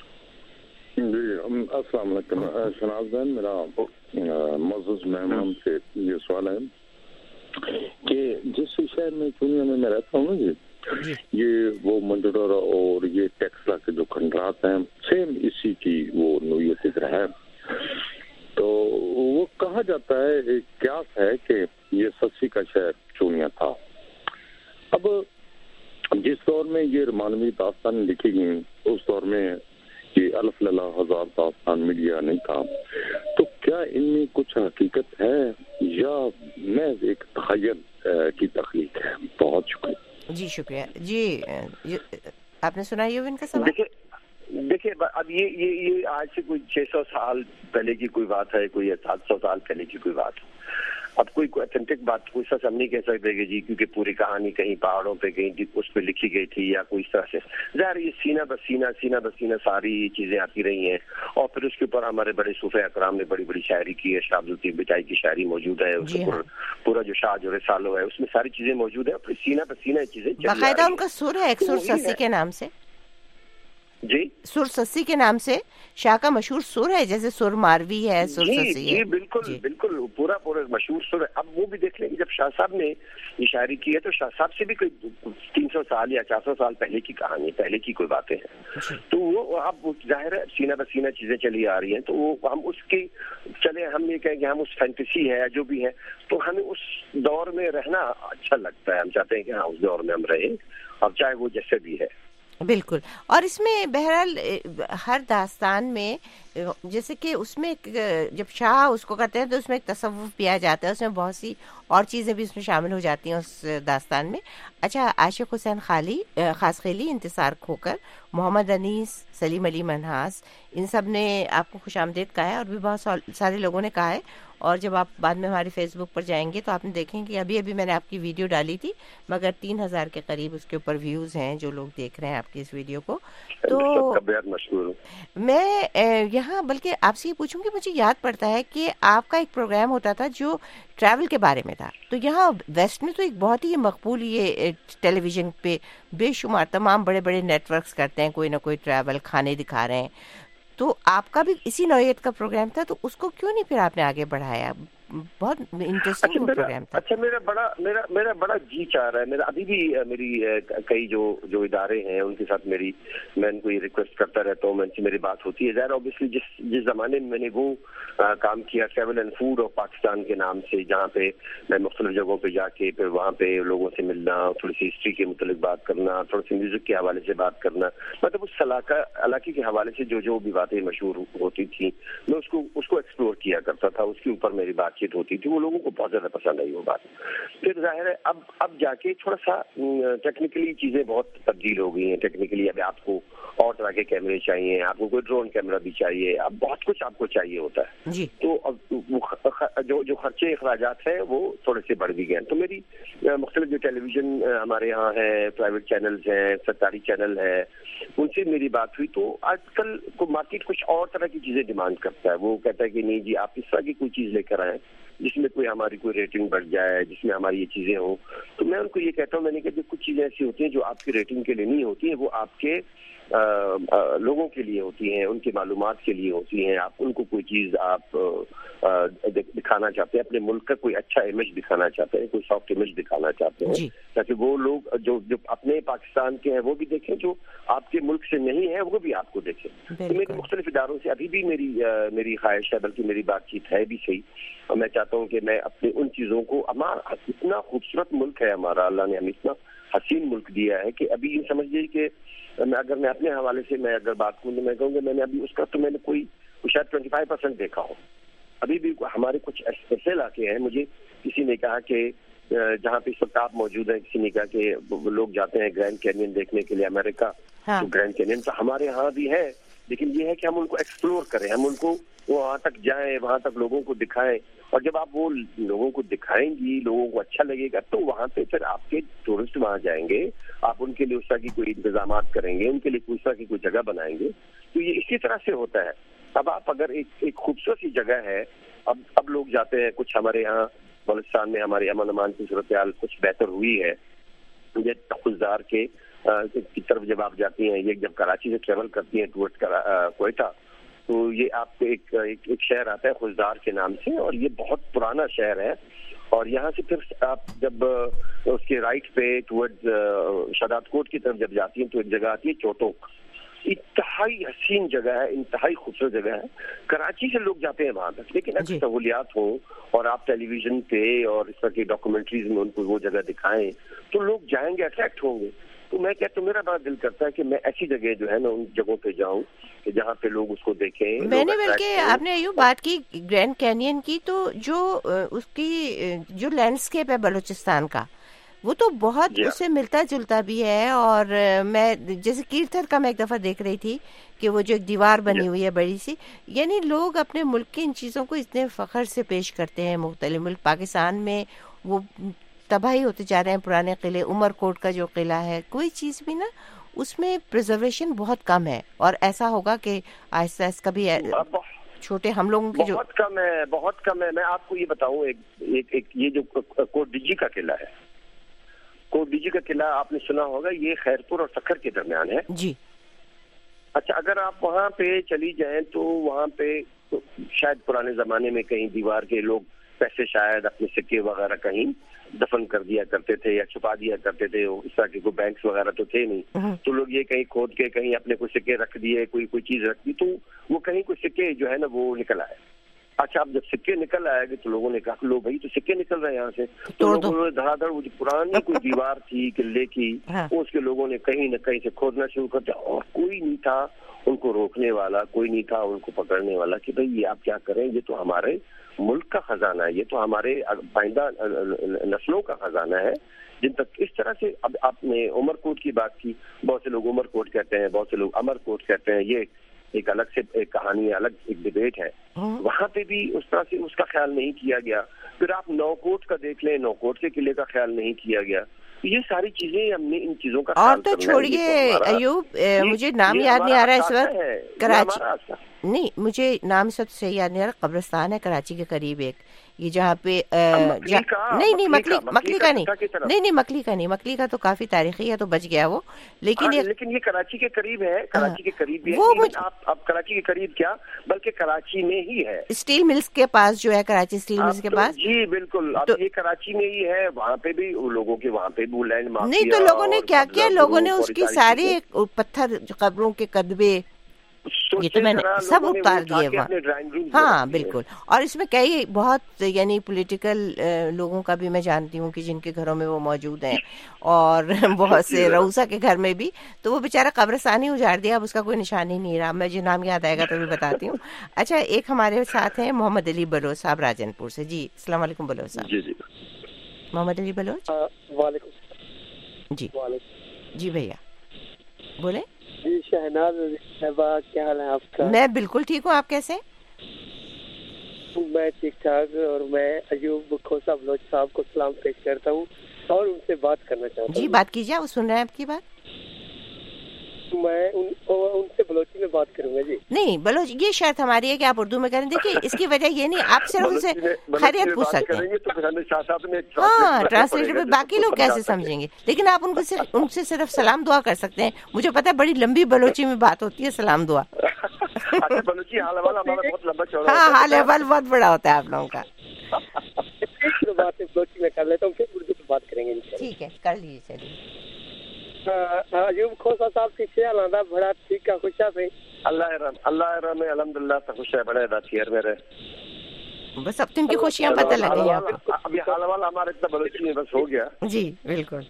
جی السلام علیکم شناز بہن، میرا معزز مہمان سے یہ سوال ہے کہ جس شہر میں چنیا میں میں رہتا ہوں نا جی، یہ وہ منجوڈورا اور یہ ٹیکسلا کے جو کھنڈرات ہیں سیم اسی کی وہ نوعیت ذکر ہے. تو وہ کہا جاتا ہے، ایک قیاس ہے کہ یہ سسی کا شہر چونیا تھا. اب جس دور میں یہ رومانوی داستان لکھی گئی اس دور میں یہ الف للہ ہزار داستان میڈیا نہیں تھا، تو کیا ان میں کچھ حقیقت ہے یا محض ایک تخیل کی تخلیق ہے؟ بہت شکریہ. جی شکریہ. جی آپ نے سنا یہ ان کا سوال؟ دیکھیے اب یہ یہ یہ آج سے کوئی چھ سو سال پہلے کی کوئی بات ہے، کوئی سات سو سال پہلے کی کوئی بات ہے. اب کوئی اتھینٹک بات کوئی سچ ہم نہیں کہہ سکتے کہ جی کیونکہ پوری کہانی کہیں پہاڑوں پہ کہیں اس پہ لکھی گئی تھی یا کوئی اس طرح سے. ظاہر یہ سینہ بسینہ سینہ بسینہ ساری چیزیں آتی رہی ہیں، اور پھر اس کے اوپر ہمارے بڑے صوفے اکرام نے بڑی بڑی شاعری کی ہے. شاہ عبد اللطیف بچائی کی شاعری موجود ہے، اس پر پورا جو شاہ جو رسالو ہے اس میں ساری چیزیں موجود ہیں. پھر سینہ بسینہ چیزیں باقاعدہ ان کا سر ہے ایک سر سسی کے نام سے. جی سر سسی کے نام سے شاہ کا مشہور سر ہے، جیسے سر ماروی ہے، سر جی سسی ہے. جی بالکل بالکل پورا پورا مشہور سر ہے. اب وہ بھی دیکھ لیں کہ جب شاہ صاحب نے یہ شاعری کی ہے تو شاہ صاحب سے بھی کوئی تین سو سال یا چار سو سال پہلے کی کہانی، پہلے کی کوئی باتیں ہیں. تو وہ اب ظاہر ہے سینہ بسینہ چیزیں چلی آ رہی ہیں، تو وہ ہم اس کی چلے ہم یہ کہیں کہ ہم اس فینٹیسی ہے جو بھی ہے تو ہمیں اس دور میں رہنا اچھا لگتا ہے. ہم چاہتے ہیں کہ ہاں اس دور میں ہم رہیں، اب چاہے وہ جیسے بھی ہے. بالکل. اور اس میں بہرحال ہر داستان میں جیسے کہ اس میں جب شاہ اس کو کرتے ہیں تو اس میں ایک تصوف بھی آ جاتا ہے، اس میں بہت سی اور چیزیں بھی اس میں شامل ہو جاتی ہیں اس داستان میں. اچھا، عاشق حسین خالی خاص خیلی، انتصار کھوکر، محمد انیس، سلیم علی منہاس، ان سب نے آپ کو خوش آمدید کہا ہے، اور بھی بہت سارے لوگوں نے کہا ہے. اور جب آپ بعد میں ہماری فیس بک پر جائیں گے تو آپ نے دیکھیں کہ ابھی ابھی میں نے آپ کی ویڈیو ڈالی تھی، مگر تین ہزار کے قریب اس کے اوپر ویوز ہیں جو لوگ دیکھ رہے ہیں آپ کی اس ویڈیو کو. تو میں یہاں بلکہ آپ سے یہ پوچھوں گی، مجھے یاد پڑتا ہے کہ آپ کا ایک پروگرام ہوتا تھا جو ٹریول کے بارے میں تھا. تو یہاں ویسٹ میں تو ایک بہت ہی مقبول یہ ٹیلی ویژن پہ بے شمار تمام بڑے بڑے نیٹ ورکس کرتے ہیں کوئی نہ کوئی ٹریول، کھانے دکھا رہے ہیں. تو آپ کا بھی اسی نوعیت کا پروگرام تھا، تو اس کو کیوں نہیں پھر آپ نے آگے بڑھایا؟ بہت انٹرسٹنگ پروگرام تھا. اچھا میرا بڑا میرا میرا بڑا جی چاہ رہا ہے، میرا ابھی بھی میری کئی جو جو ادارے ہیں ان کے ساتھ میری میں ان کو یہ ریکویسٹ کرتا رہتا ہوں، میں ان سے میری بات ہوتی ہے. ظاہر اوبیسلی جس جس زمانے میں میں نے وہ کام کیا travel and food of Pakistan کے نام سے، جہاں پہ میں مختلف جگہوں پہ جا کے پھر وہاں پہ لوگوں سے ملنا، تھوڑی سی ہسٹری کے متعلق بات کرنا، تھوڑا سی میوزک کے حوالے سے بات کرنا، مطلب اس علاقہ علاقے کے حوالے سے جو جو بھی باتیں مشہور ہوتی تھیں میں اس کو اس کو ایکسپلور کیا کرتا تھا، اس کے اوپر میری بات چیت ہوتی تھی وہ لوگوں کو بہت زیادہ پسند آئی وہ بات. پھر ظاہر ہے اب اب جا کے تھوڑا سا ٹیکنیکلی چیزیں بہت تبدیل ہو گئی ہیں. ٹیکنیکلی اب آپ کو اور طرح کے کیمرے چاہیے, آپ کو کوئی ڈرون کیمرہ بھی چاہیے, اب بہت کچھ آپ کو چاہیے ہوتا ہے جی. تو اب جو جو خرچے اخراجات ہیں وہ تھوڑے سے بڑھ بھی گئے ہیں. تو میری مختلف جو ٹیلی ویژن ہمارے یہاں ہے, پرائیویٹ چینلز ہیں, سرکاری چینل ہے, ان سے میری بات ہوئی تو آج کل کو مارکیٹ کچھ اور طرح کی چیزیں ڈیمانڈ کرتا ہے. وہ کہتا ہے کہ نہیں جی آپ اس طرح کی کوئی چیز لے کر آئیں جس میں کوئی ہماری کوئی ریٹنگ بڑھ جائے, جس میں ہماری یہ چیزیں ہوں. تو میں ان کو یہ کہتا ہوں, میں نے کہا جو کچھ چیزیں ایسی ہوتی ہیں جو آپ کی ریٹنگ کے لیے نہیں ہوتی ہیں, وہ آپ کے آ, آ, لوگوں کے لیے ہوتی ہیں, ان کی معلومات کے لیے ہوتی ہیں. آپ ان کو کوئی چیز آپ آ, دکھانا چاہتے ہیں, اپنے ملک کا کوئی اچھا امیج دکھانا چاہتے ہیں, کوئی سافٹ امیج دکھانا چاہتے ہیں, تاکہ وہ لوگ جو جو اپنے پاکستان کے ہیں وہ بھی دیکھیں, جو آپ کے ملک سے نہیں ہیں وہ بھی آپ کو دیکھیں. تو میرے مختلف اداروں سے ابھی بھی میری میری خواہش ہے, بلکہ میری بات چیت ہے بھی صحیح, اور میں چاہتا ہوں کہ میں اپنے ان چیزوں کو, ہمارا اتنا خوبصورت ملک ہے ہمارا, اللہ نے ہمیں اتنا حسین ملک دیا ہے کہ ابھی یہ سمجھ لیجیے کہ میں اگر میں اپنے حوالے سے میں اگر بات کروں تو میں کہوں گا میں نے ابھی اس کا تو میں نے کوئی شاید ٹوینٹی فائیو پرسینٹ دیکھا ہو. ابھی بھی ہمارے کچھ ایسے علاقے ہیں, مجھے کسی نے کہا کہ جہاں پہ اس وقت آپ موجود ہیں, کسی نے کہا کہ لوگ جاتے ہیں گرینڈ کینین دیکھنے کے لیے امریکہ, تو گرینڈ کینین تو ہمارے ہاں بھی ہے, لیکن یہ ہے کہ ہم ان کو ایکسپلور کریں, ہم ان کو وہاں تک جائیں, وہاں تک لوگوں کو دکھائیں. اور جب آپ وہ لوگوں کو دکھائیں گی, لوگوں کو اچھا لگے گا, تو وہاں پہ پھر آپ کے ٹورسٹ وہاں جائیں گے, آپ ان کے لیے اس طرح کی کوئی انتظامات کریں گے, ان کے لیے کوئی اس طرح کی کوئی جگہ بنائیں گے. تو یہ اسی طرح سے ہوتا ہے. اب آپ اگر ایک ایک خوبصورت سی جگہ ہے, اب اب لوگ جاتے ہیں, کچھ ہمارے یہاں بلوچستان میں ہمارے امن امان کی صورتحال کچھ بہتر ہوئی ہے. یہ تخزدار کے کی طرف جب آپ جاتی ہیں, یہ جب کراچی سے ٹریول کرتی ہیں ٹورڈ کوئٹہ, تو یہ آپ کو ایک ایک شہر آتا ہے خزدار کے نام سے, اور یہ بہت پرانا شہر ہے. اور یہاں سے پھر آپ جب اس کے رائٹ پہ ٹورڈ شادات کوٹ کی طرف جب جاتی ہیں تو ایک جگہ آتی ہے چوٹوک. انتہائی حسین جگہ ہے, انتہائی خوبصورت جگہ ہے. کراچی سے لوگ جاتے ہیں وہاں تک, لیکن اگر سہولیات ہوں اور آپ ٹیلی ویژن پہ اور اس طرح کی ڈاکومنٹریز میں ان کو وہ جگہ دکھائیں تو لوگ جائیں گے, اٹریکٹ ہوں گے. تو میں کہتا ہوں, میرا بڑا دل کرتا ہے کہ میں ایسی جگہ جو ہے نا ان جگہوں پہ جاؤں کہ جہاں پہ لوگ اس کو دیکھیں. میں نے بلکہ آپ نے یوں بات کی گرینڈ کینین کی, تو جو اس کی جو لینڈسکیپ ہے بلوچستان کا, وہ تو بہت اس سے ملتا جلتا بھی ہے. اور میں جیسے کیرتھر کا میں ایک دفعہ دیکھ رہی تھی کہ وہ جو ایک دیوار بنی ہوئی ہے بڑی سی, یعنی لوگ اپنے ملک کی ان چیزوں کو اتنے فخر سے پیش کرتے ہیں. مختلف ملک پاکستان میں وہ تباہی ہوتے جا رہے ہیں پرانے قلعے, عمر کوٹ کا جو قلعہ ہے, کوئی چیز بھی نا اس میں پرزرویشن بہت کم ہے. اور ایسا ہوگا کہ آہستہ آہستہ کبھی چھوٹے ہم لوگوں کی جو بہت کم ہے, بہت کم ہے. میں آپ کو یہ بتاؤں, ایک ایک یہ جو کوٹ ڈیجی کا قلعہ ہے, کوٹ ڈیجی کا قلعہ آپ نے سنا ہوگا, یہ خیرپور اور سکھر کے درمیان ہے جی. اچھا, اگر آپ وہاں پہ چلی جائیں تو وہاں پہ شاید پرانے زمانے میں کہیں دیوار کے لوگ پیسے شاید اپنے سکے وغیرہ کہیں دفن کر دیا کرتے تھے یا چھپا دیا کرتے تھے. اس طرح کے کوئی بینکس وغیرہ تو تھے نہیں, تو لوگ یہ کہیں کھود کے کہیں اپنے کوئی سکے رکھ دیے, کوئی کوئی چیز رکھ دی, تو وہ کہیں کوئی سکے جو ہے نا وہ نکل آئے. اچھا, اب جب سکے نکل آئے گے تو لوگوں نے کہا لو بھائی تو سکے نکل رہے ہیں یہاں سے, تو لوگوں نے دھڑا دھڑ وہ جو پرانی کوئی دیوار تھی قلعے کی, اس کے لوگوں نے کہیں نہ کہیں سے کھودنا شروع کر دیا, اور کوئی نہیں تھا ان کو روکنے والا, کوئی نہیں تھا ان کو پکڑنے والا کہ بھائی یہ آپ کیا کریں, یہ تو ہمارے ملک کا خزانہ ہے, یہ تو ہمارے آئندہ نسلوں کا خزانہ ہے. جن تک اس طرح سے, اب آپ نے عمر کوٹ کی بات کی, بہت سے لوگ عمر کوٹ کہتے ہیں, بہت سے لوگ امر کوٹ کہتے ہیں, یہ ایک الگ سے ایک کہانی ہے, الگ ایک ڈبیٹ ہے. وہاں پہ بھی اس طرح سے اس کا خیال نہیں کیا گیا. پھر آپ نو کوٹ کا دیکھ لیں, نو کوٹ کے قلعے کا خیال نہیں کیا گیا. یہ ساری چیزیں ہم نے ان چیزوں کا اور تو چھوڑیے ایوب, مجھے نام یاد نہیں آ رہا اس وقت, کراچی نہیں, مجھے نام سب سے یاد نہیں آ رہا, قبرستان ہے کراچی کے قریب ایک, یہ جہاں پہ نہیں نہیں مکلی مکلی کا نہیں نہیں نہیں مکلی کا نہیں, مکلی کا تو کافی تاریخی ہے تو بچ گیا وہ, لیکن لیکن یہ کراچی کے قریب ہے, کراچی کے قریب بھی ہے. آپ کراچی کے قریب کیا بلکہ کراچی میں ہی ہے, اسٹیل ملز کے پاس جو ہے, کراچی اسٹیل ملز کے پاس. جی بالکل, اب یہ کراچی میں ہی ہے, وہاں پہ بھی لوگوں کے وہاں پہ بھی لینڈ مارک نہیں, تو لوگوں نے کیا کیا, لوگوں نے اس کی ساری پتھر قبروں کے قدبے یہ تو میں نے سب اتار دیے وہاں. ہاں بالکل. اور اس میں کئی بہت یعنی پولیٹیکل لوگوں کا بھی میں جانتی ہوں کہ جن کے گھروں میں وہ موجود ہیں, اور بہت سے رؤوسا کے گھر میں بھی. تو وہ بیچارہ قبرستان ہی اجاڑ دیا, اب اس کا کوئی نشان ہی نہیں رہا. مجھے نام یاد آئے گا تو بھی بتاتی ہوں. اچھا, ایک ہمارے ساتھ ہیں محمد علی بلوچ صاحب راجن پور سے. جی السلام علیکم بلوچ صاحب. جی جی محمد علی بلوچ. وعلیکم. جی جی بھیا بولے. جی شہناز صاحبہ, کیا حال ہے آپ کا؟ میں بالکل ٹھیک ہوں, آپ کیسے؟ میں ٹھیک ٹھاک, اور میں ایوب کھوسا بلوچ صاحب کو سلام پیش کرتا ہوں اور ان سے بات کرنا چاہتا ہوں. جی بات کیجیے, وہ سن رہے ہیں آپ کی بات. میں ان, ان سے بلوچی میں بات کروں گا. جی نہیں, بلوچ یہ شرط ہماری ہے کہ آپ اردو میں کریں. دیکھیے اس کی وجہ یہ نہیں, آپ صرف ان سے خیریت پوچھ سکتے ہیں. ہاں ٹرانسلیٹر, باقی لوگ کیسے سمجھیں گے؟ لیکن آپ ان کو صرف ان سے صرف سلام دعا کر سکتے ہیں. مجھے پتا ہے بڑی لمبی بلوچی میں بات ہوتی ہے سلام دعا. ہاں حال احوال بہت بڑا ہوتا ہے آپ لوگوں کا. بات بلوچی میں کر لیتا ہوں, پھر اردو میں بات کریں گے. ٹھیک ہے, کر لیجیے. چلیے. ایوب کھوسا صاحب کی خیال آندا بڑا ٹھیک کا خوشا سے. اللہ رحم اللہ رحم الحمدللہ تو خوش ہے بڑے داتی ہے میرے. بس اب تم کی خوشیاں پتہ لگ گئی. اب یہ حال والا ہمارا اتنا بلوچی میں بس ہو گیا. جی بالکل.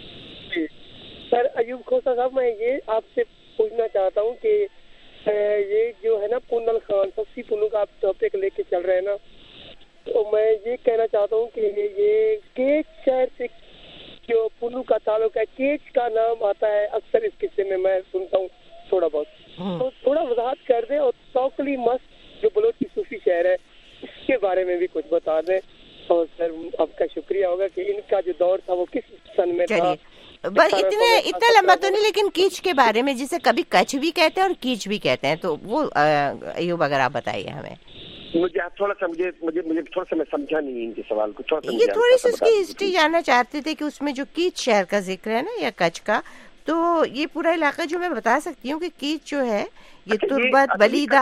سر ایوب کھوسا صاحب, میں یہ آپ سے پوچھنا چاہتا ہوں کہ یہ جو ہے نا پونل خان سستی پونو کا آپ ٹاپک لے کے چل رہے ہیں نا, تو میں یہ کہنا چاہتا ہوں کہ یہ کیچ شہر سے جو پونو کا تعلق ہے, کیچ کا نام آتا ہے اکثر اس قصے میں, میں سنتا ہوں تھوڑا بہت, تو تھوڑا وضاحت کر دیں. اور توکلی مست جو بلوچی صوفی شہر ہے اس کے بارے میں بھی کچھ بتا دیں. اور سر آپ کا شکریہ ہوگا کہ ان کا جو دور تھا وہ کس سن میں تھا. بس اتنے اتنا لمبا تو نہیں, لیکن کیچ کے بارے میں جسے کبھی کچھ بھی کہتے ہیں اور کیچ بھی کہتے ہیں, تو وہ ایوب اگر آپ بتائیے ہمیں. مجھے تھوڑا سا مجھے مجھے مجھے تھوڑا سا میں سمجھا نہیں ان کے سوال کو. تھوڑا سا یہ تھوڑی سی اس کی ہسٹری جاننا چاہتے تھے کہ اس میں جو کیچ شہر کا ذکر ہے نا یا کچھ کا, تو یہ پورا علاقہ جو میں بتا سکتی ہوں کہ کیچ جو ہے یہ تربت بلیدہ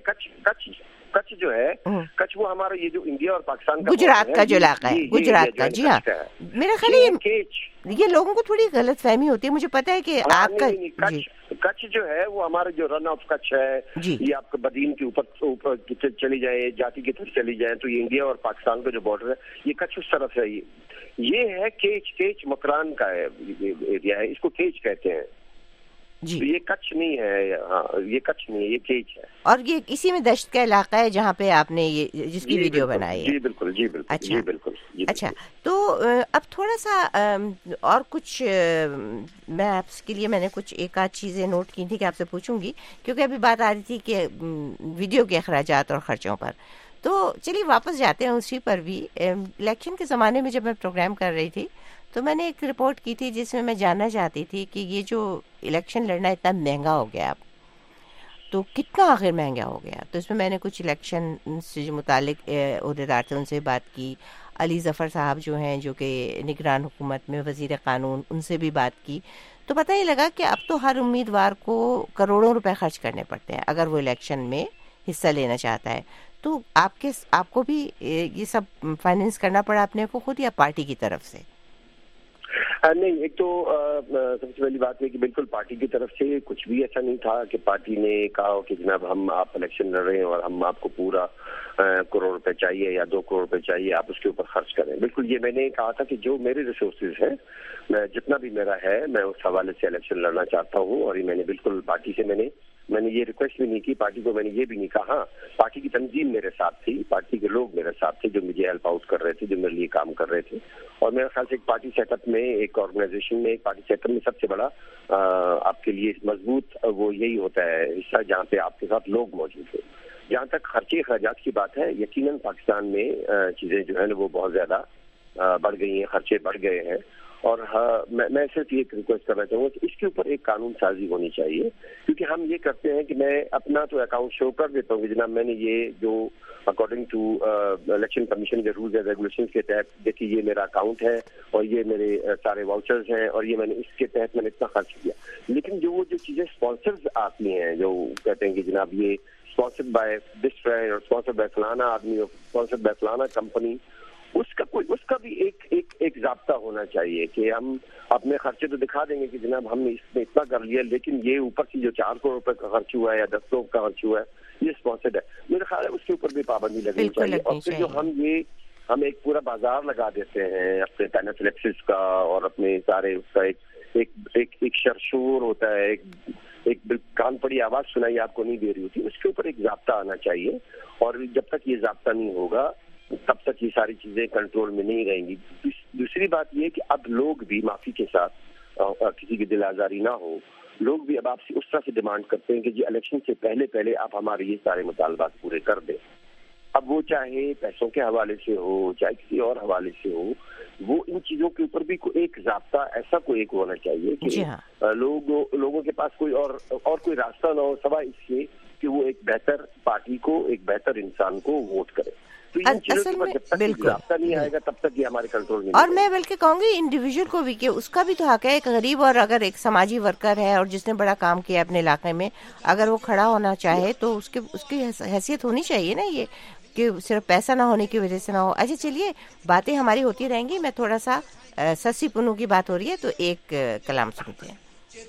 کچھ جو ہے, کچھ وہ ہمارا یہ جو انڈیا اور پاکستان کا گجرات کا جو علاقہ ہے, گجرات کا. جی ہاں, میرا خیال ہے یہ لوگوں کو تھوڑی غلط فہمی ہوتی ہے. مجھے پتا ہے کہ آپ کا کچھ جو ہے وہ ہمارا جو رن آف کچھ ہے, یہ آپ کا بدین کے اوپر اوپر چلی جائے, جاتی کی طرف چلی جائے, تو یہ انڈیا اور پاکستان کا جو بارڈر ہے یہ کچھ اس طرف ہے. یہ ہے کیچ, کیچ مکران کا ایریا ہے, اس کو کیچ کہتے ہیں. جی یہ کچھ نہیں ہے. ہاں یہ کچھ نہیں ہے, یہ کیچ ہے. اور یہ اسی میں دشت کا علاقہ ہے جہاں پہ آپ نے یہ جس کی ویڈیو بنائی ہے. جی بالکل. جی بالکل. اچھا بالکل. اچھا, تو اب تھوڑا سا اور کچھ میں آپ کے لیے میں نے کچھ ایک آدھ چیزیں نوٹ کی تھی کہ آپ سے پوچھوں گی, کیونکہ ابھی بات آ رہی تھی کہ ویڈیو کے اخراجات اور خرچوں پر. تو چلیے واپس جاتے ہیں اسی پر بھی. الیکشن کے زمانے میں جب میں پروگرام کر رہی تھی تو میں نے ایک رپورٹ کی تھی جس میں میں جاننا چاہتی تھی کہ یہ جو الیکشن لڑنا اتنا مہنگا ہو گیا اب, تو کتنا آخر مہنگا ہو گیا. تو اس میں میں نے کچھ الیکشن سے جو متعلق عہدیدار تھے ان سے بات کی. علی ظفر صاحب جو ہیں جو کہ نگران حکومت میں وزیر قانون, ان سے بھی بات کی. تو پتہ ہی لگا کہ اب تو ہر امیدوار کو کروڑوں روپے خرچ کرنے پڑتے ہیں اگر وہ الیکشن میں حصہ لینا چاہتا ہے. تو آپ کے آپ کو بھی یہ سب فائنینس کرنا پڑا اپنے کو خود یا پارٹی کی طرف سے؟ نہیں, ایک تو سب سے پہلی بات ہے کہ بالکل پارٹی کی طرف سے کچھ بھی ایسا نہیں تھا کہ پارٹی نے کہا کہ جناب ہم آپ الیکشن لڑ رہے ہیں اور ہم آپ کو پورا کروڑ روپے چاہیے یا دو کروڑ روپے چاہیے, آپ اس کے اوپر خرچ کریں. بالکل یہ میں نے کہا تھا کہ جو میرے ریسورسز ہیں, میں جتنا بھی میرا ہے میں اس حوالے سے الیکشن لڑنا چاہتا ہوں. اور یہ میں نے بالکل پارٹی سے میں نے میں نے یہ ریکویسٹ بھی نہیں کی پارٹی کو, میں نے یہ بھی نہیں کہا. ہاں پارٹی کی تنظیم میرے ساتھ تھی, پارٹی کے لوگ میرے ساتھ تھے جو مجھے ہیلپ آؤٹ کر رہے تھے, جو میرے لیے کام کر رہے تھے. اور میرے خیال سے ایک پارٹی سیٹ اپ میں, ایک آرگنائزیشن میں, ایک پارٹی سیٹ اپ میں سب سے بڑا آپ کے لیے مضبوط وہ یہی ہوتا ہے حصہ جہاں پہ آپ کے ساتھ لوگ موجود ہیں. جہاں تک خرچے اخراجات کی بات ہے, یقیناً پاکستان میں چیزیں جو ہیں وہ بہت زیادہ بڑھ گئی ہیں, خرچے بڑھ گئے ہیں. اور میں صرف یہ ریکویسٹ کرنا چاہوں گا کہ اس کے اوپر ایک قانون سازی ہونی چاہیے, کیونکہ ہم یہ کرتے ہیں کہ میں اپنا تو اکاؤنٹ شو کر دیتا ہوں کہ جناب میں نے یہ جو اکارڈنگ ٹو الیکشن کمیشن کے رولز اینڈ ریگولیشن کے تحت دیکھیے یہ میرا اکاؤنٹ ہے اور یہ میرے سارے واؤچرز ہیں اور یہ میں نے اس کے تحت میں نے اتنا خرچ کیا. لیکن جو وہ جو چیزیں اسپانسرز آتی ہیں جو کہتے ہیں کہ جناب یہ اسپانسرڈ بائی دس فرینڈ اور اسپانسرڈ بائی فلانا آدمی اور اسپانسرڈ بائی فلانا کمپنی, اس کا کوئی اس کا بھی ایک ایک ایک ضابطہ ہونا چاہیے کہ ہم اپنے خرچے تو دکھا دیں گے کہ جناب ہم نے اس میں اتنا کر لیا، لیکن یہ اوپر سے جو چار کروڑ روپے کا خرچ ہوا ہے یا دس کروڑ کا خرچ ہوا ہے یہ اسپانسرڈ ہے. میرا خیال ہے اس کے اوپر بھی پابندی لگنی چاہیے. اور پھر جو ہم یہ ہم ایک پورا بازار لگا دیتے ہیں اپنے پینافلیکسس کا اور اپنے سارے اس کا ایک ایک ایک ایک شرشور ہوتا ہے، ایک ایک کان پڑی آواز سنائی آپ کو نہیں دے رہی ہوتی، اس کے اوپر ایک ضابطہ آنا چاہیے. اور جب تک یہ ضابطہ نہیں ہوگا تب تک یہ ساری چیزیں کنٹرول میں نہیں رہیں گی. دوسری بات یہ کہ اب لوگ بھی معافی کے ساتھ کسی کی دل آزاری نہ ہو، لوگ بھی اب آپ سے اس طرح سے ڈیمانڈ کرتے ہیں کہ جی الیکشن سے پہلے پہلے آپ ہمارے یہ سارے مطالبات پورے کر دیں. اب وہ چاہے پیسوں کے حوالے سے ہو چاہے کسی اور حوالے سے ہو، وہ ان چیزوں کے اوپر بھی ایک ضابطہ ایسا کوئی ایک ہونا چاہیے کہ لوگ لوگوں کے پاس کوئی اور اور کوئی راستہ نہ ہو سوائے اس کے کہ وہ ایک بہتر پارٹی کو، ایک بہتر انسان کو ووٹ کرے. اصل میں بالکل نہیں آئے گا تب تک یہ ہمارے کنٹرول میں. اور میں بلکہ کہوں گی انڈیویجول کو بھی کہ اس کا بھی تو حق ہے. ایک غریب اور اگر ایک سماجی ورکر ہے اور جس نے بڑا کام کیا اپنے علاقے میں، اگر وہ کھڑا ہونا چاہے تو اس کے اس کی حیثیت ہونی چاہیے نا، یہ کہ صرف پیسہ نہ ہونے کی وجہ سے نہ ہو. اچھا چلیے باتیں ہماری ہوتی رہیں گی. میں تھوڑا سا سسی پنو کی بات ہو رہی ہے تو ایک کلام سنتے ہیں.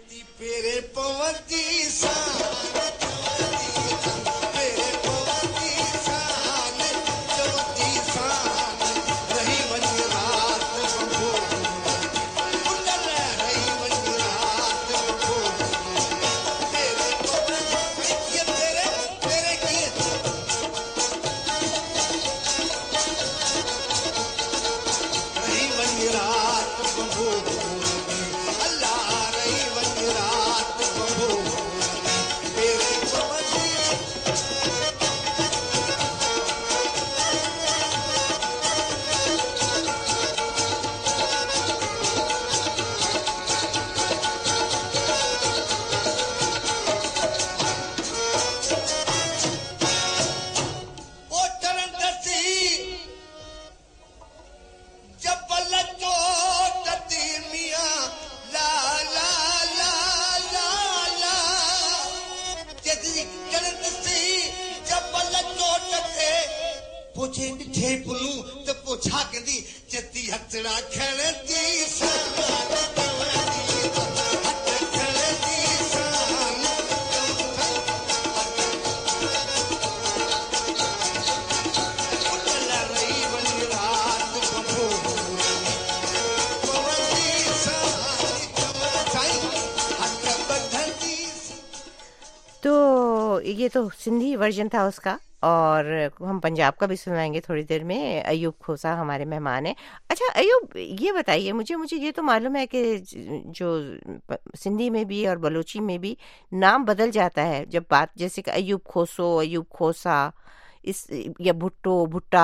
یہ تو سندھی ورژن تھا اس کا، اور ہم پنجاب کا بھی سنائیں گے تھوڑی دیر میں. ایوب کھوسا ہمارے مہمان ہیں. اچھا ایوب یہ بتائیے مجھے مجھے یہ تو معلوم ہے کہ جو سندھی میں بھی اور بلوچی میں بھی نام بدل جاتا ہے جب بات، جیسے کہ ایوب کھوسو، ایوب کھوسا اس یا بھٹو بھٹا،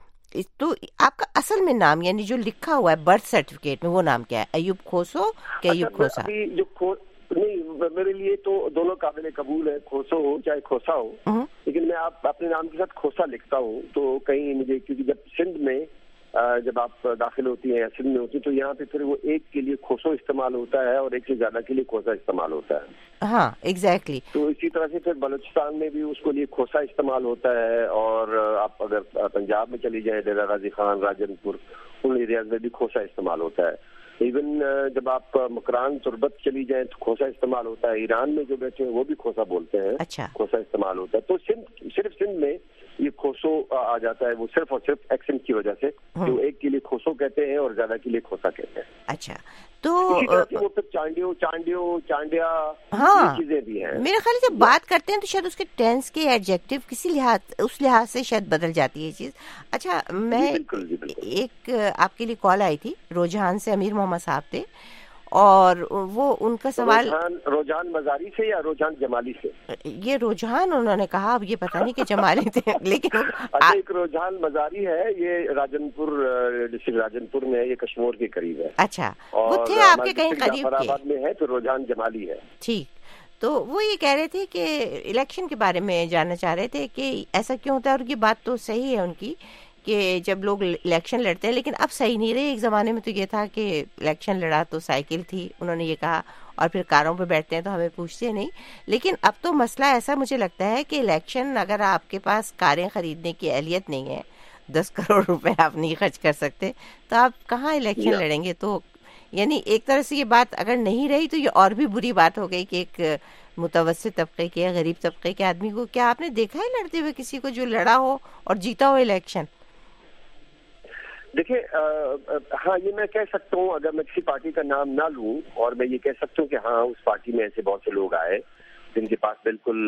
تو آپ کا اصل میں نام یعنی جو لکھا ہوا ہے برتھ سرٹیفکیٹ میں وہ نام کیا ہے؟ ایوب کھوسو کہ ایوب کھوسا؟ نہیں، میرے لیے تو دونوں قابل قبول ہے، کھوسو ہو چاہے کھوسا ہو، لیکن میں آپ اپنے نام کے ساتھ کھوسا لکھتا ہوں. تو کہیں مجھے کیونکہ جب سندھ میں جب آپ داخل ہوتی ہیں یا سندھ میں ہوتی ہیں تو یہاں پہ پھر وہ ایک کے لیے کھوسو استعمال ہوتا ہے اور ایک سے زیادہ کے لیے کھوسا استعمال ہوتا ہے. ہاں ایگزیکٹلی. تو اسی طرح سے پھر بلوچستان میں بھی اس کو لیے کھوسا استعمال ہوتا ہے، اور آپ اگر پنجاب میں چلی جائیں ڈیرہ غازی خان، راجن پور، ان ایریاز میں بھی کھوسا استعمال ہوتا ہے. ایون جب آپ مکران تربت چلی جائیں تو کھوسا استعمال ہوتا ہے. ایران میں جو بیٹھے ہیں وہ بھی کھوسا بولتے ہیں. اچھا. کھوسا استعمال ہوتا ہے. تو سندھ صرف سندھ میں یہ کھوسو آ جاتا ہے، وہ صرف اور صرف ایکسنٹ کی وجہ سے، جو ایک کے لیے کھوسو کہتے ہیں اور زیادہ کے لیے کھوسا کہتے ہیں. اچھا. تو وہ پھر چانڈیو چانڈیو چانڈیا ہاں چیزیں بھی ہیں. میرے خیال جب بات کرتے ہیں تو شاید اس کے ٹینس کے ایڈجیکٹو کسی لحاظ اس لحاظ سے شاید بدل جاتی ہے یہ چیز. اچھا میں ایک آپ کے لیے کال آئی تھی روجان سے، امیر محمد صاحب تھے، اور وہ ان کا سوال روجان مزاری سے یا روجان جمالی سے؟ یہ روجان انہوں نے کہا، اب یہ پتہ نہیں کہ جمالی تھے لیکن ایک روجان مزاری ہے، یہ راجن پور ڈسٹرکٹ راجن پور میں ہے، یہ کشمور کے قریب ہے. اچھا وہ تھے آپ کے کہیں قریب جعفر آباد میں ہے، تو روجان جمالی ہے. ٹھیک. تو وہ یہ کہہ رہے تھے کہ الیکشن کے بارے میں جاننا چاہ رہے تھے کہ ایسا کیوں ہوتا ہے، اور یہ بات تو صحیح ہے ان کی کہ جب لوگ الیکشن لڑتے ہیں، لیکن اب صحیح نہیں رہے. ایک زمانے میں تو یہ تھا کہ الیکشن لڑا تو سائیکل تھی، انہوں نے یہ کہا، اور پھر کاروں پہ بیٹھتے ہیں تو ہمیں پوچھتے نہیں. لیکن اب تو مسئلہ ایسا مجھے لگتا ہے کہ الیکشن اگر آپ کے پاس کاریں خریدنے کی اہلیت نہیں ہے دس کروڑ روپے آپ نہیں خرچ کر سکتے تو آپ کہاں الیکشن لڑیں گے؟ تو یعنی ایک طرح سے یہ بات اگر نہیں رہی تو یہ اور بھی بری بات ہو گئی کہ ایک متوسط طبقے کے غریب طبقے کے آدمی کو، کیا آپ نے دیکھا ہے لڑتے ہوئے کسی کو جو لڑا ہو اور جیتا ہو الیکشن؟ دیکھیے ہاں یہ میں کہہ سکتا ہوں، اگر میں کسی پارٹی کا نام نہ لوں، اور میں یہ کہہ سکتا ہوں کہ ہاں اس پارٹی میں ایسے بہت سے لوگ آئے جن کے پاس بالکل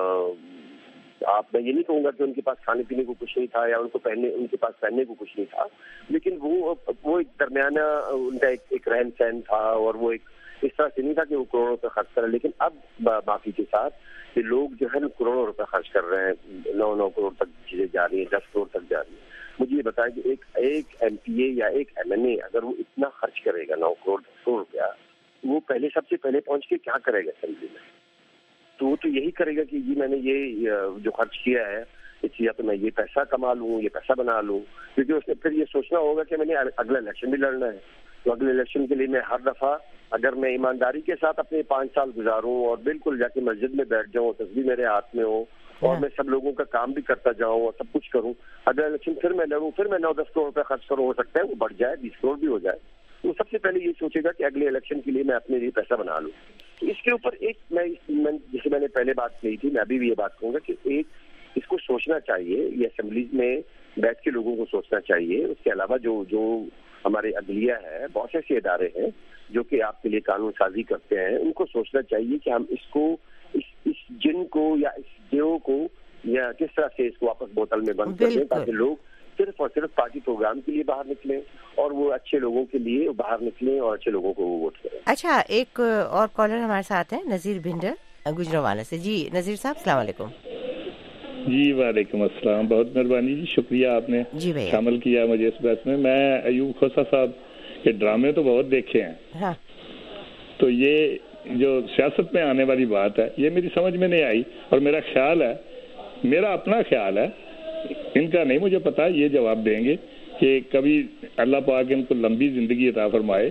آپ، میں یہ نہیں کہوں گا کہ ان کے پاس کھانے پینے کو کچھ نہیں تھا یا ان کو پہننے ان کے پاس پہننے کو کچھ نہیں تھا، لیکن وہ وہ ایک درمیانہ ان کا ایک ایک رہن سہن تھا، اور وہ ایک اس طرح سے نہیں تھا کہ وہ کروڑوں روپے خرچ کرے. لیکن اب معافی کے ساتھ یہ لوگ جو ہے نا کروڑوں روپے خرچ کر رہے ہیں، نو نو کروڑ تک چیزیں جا رہی ہیں، دس کروڑ تک جا رہی ہیں. مجھے یہ بتائیں کہ ایک ایک ایم پی اے یا ایک ایم این اے اگر وہ اتنا خرچ کرے گا نو کروڑ دس کروڑ روپیہ، وہ پہلے سب سے پہلے پہنچ کے کیا کرے گا اسمبلی میں؟ تو وہ تو یہی کرے گا کہ جی میں نے یہ جو خرچ کیا ہے اس یا تو میں یہ پیسہ کما لوں، یہ پیسہ بنا لوں، کیونکہ اس نے پھر یہ سوچنا ہوگا کہ میں نے اگلا الیکشن بھی لڑنا ہے. تو اگلے الیکشن کے لیے میں ہر دفعہ اگر میں ایمانداری کے ساتھ اپنے پانچ سال گزاروں اور بالکل جا کے مسجد میں بیٹھ جاؤں، تصویر میرے ہاتھ میں ہو اور میں سب لوگوں کا کام بھی کرتا جاؤں اور سب کچھ کروں، اگلا الیکشن پھر میں لڑوں، پھر میں نو دس کروڑ روپے خرچ کروں، ہو سکتا ہے وہ بڑھ جائے، بیس کروڑ بھی ہو جائے. تو سب سے پہلے یہ سوچے گا کہ اگلے الیکشن کے لیے میں اپنے لیے پیسہ بنا لوں. تو اس کے اوپر ایک میں جیسے میں نے پہلے بات کہی تھی، میں ابھی بھی یہ بات کہوں گا کہ ایک اس کو سوچنا چاہیے، یہ اسمبلیز میں بیٹھ کے لوگوں کو سوچنا چاہیے. اس کے علاوہ جو جو ہمارے عدلیہ ہے، بہت سے ایسے ادارے ہیں جو کہ آپ کے لیے قانون سازی کرتے ہیں، ان کو سوچنا چاہیے کہ ہم اس کو اس اس جن کو یا اس دیو کو یا کس طرح سے اس کو واپس بوتل میں بند کر دیں تاکہ لوگ صرف اور صرف پارٹی پروگرام کے لیے باہر نکلیں اور وہ اچھے لوگوں کے لیے باہر نکلیں اور اچھے لوگوں کو وہ ووٹ کریں. اچھا، ایک اور کالر ہمارے ساتھ ہیں، نذیر بھنڈر گجرانوالہ سے. جی نذیر صاحب السلام علیکم. جی وعلیکم السلام، بہت مہربانی جی، شکریہ آپ نے جی شامل کیا مجھے اس بحث میں. میں ایوب کھوسہ صاحب کے ڈرامے تو بہت دیکھے ہیں، ہاں. تو یہ جو سیاست میں آنے والی بات ہے یہ میری سمجھ میں نہیں آئی، اور میرا خیال ہے، میرا اپنا خیال ہے، ان کا نہیں مجھے پتا، یہ جواب دیں گے کہ کبھی اللہ پاک ان کو لمبی زندگی عطا فرمائے،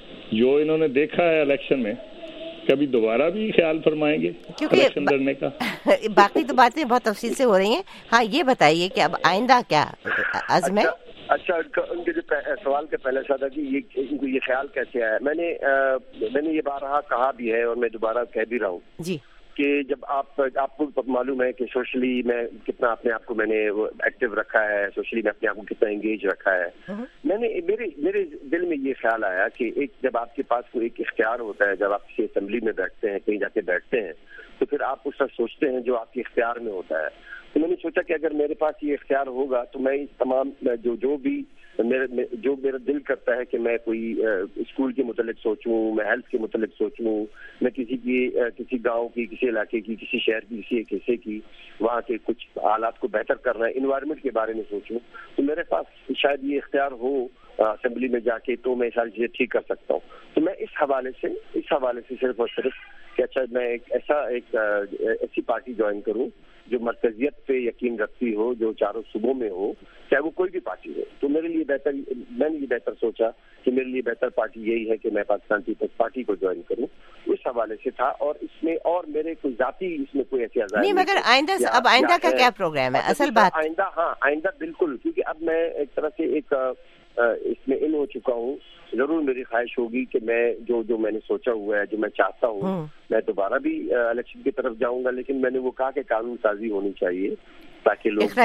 جو انہوں نے دیکھا ہے الیکشن میں کبھی دوبارہ بھی خیال فرمائیں گے الیکشن لڑنے کا. باقی تو باتیں بہت تفصیل سے ہو رہی ہیں. ہاں یہ بتائیے کہ اب آئندہ کیا عزم ہے؟ اچھا، ان کے جو سوال کے پہلے سا تھا کہ یہ ان کو یہ خیال کیسے آیا، میں نے میں نے یہ بارہا کہا بھی ہے اور میں دوبارہ کہہ بھی رہا ہوں جی کہ جب آپ آپ کو معلوم ہے کہ سوشلی میں کتنا اپنے آپ کو میں نے ایکٹیو رکھا ہے، سوشلی میں اپنے آپ کو کتنا انگیج رکھا ہے. میں نے میرے میرے دل میں یہ خیال آیا کہ ایک جب آپ کے پاس کوئی ایک اختیار ہوتا ہے، جب آپ کسی اسمبلی میں بیٹھتے ہیں، کہیں جا کے بیٹھتے ہیں، تو پھر آپ اس طرح سوچتے ہیں جو آپ کے اختیار میں ہوتا ہے. تو میں نے سوچا کہ اگر میرے پاس یہ اختیار ہوگا تو میں اس تمام جو جو بھی میرے جو میرا دل کرتا ہے کہ میں کوئی اسکول کے متعلق سوچوں، میں ہیلتھ کے متعلق سوچوں، میں کسی کی کسی گاؤں کی، کسی علاقے کی، کسی شہر کی، کسی ایک حصے کی وہاں کے کچھ حالات کو بہتر کرنا ہے، انوائرمنٹ کے بارے میں سوچوں، تو میرے پاس شاید یہ اختیار ہو اسمبلی میں جا کے تو میں ساری چیزیں ٹھیک کر سکتا ہوں. تو میں اس حوالے سے اس حوالے سے صرف اور صرف کہ اچھا میں ایک ایسا ایک ایسی پارٹی جوائن کروں جو مرکزیت پہ یقین رکھتی ہو، جو چاروں صوبوں میں ہو، چاہے وہ کوئی بھی پارٹی ہو. تو میرے لیے بہتر میں نے یہ بہتر سوچا کہ میرے لیے بہتر پارٹی یہی ہے کہ میں پاکستان پیپلز پارٹی کو جوائن کروں. اس حوالے سے تھا، اور اس میں اور میرے کوئی ذاتی اس میں کوئی ایسی عزائم نہیں. مگر آئندہ اب آئندہ کا کیا پروگرام ہے اصل بات؟ آئندہ ہاں آئندہ بالکل، کیونکہ اب میں ایک طرح سے ایک اس میں ان ہو چکا ہوں. ضرور میری خواہش ہوگی کہ میں جو جو میں نے سوچا ہوا ہے، جو میں چاہتا ہوں، میں دوبارہ بھی الیکشن کی طرف جاؤں گا، لیکن میں نے وہ کہا کہ قانون سازی ہونی چاہیے تاکہ لوگ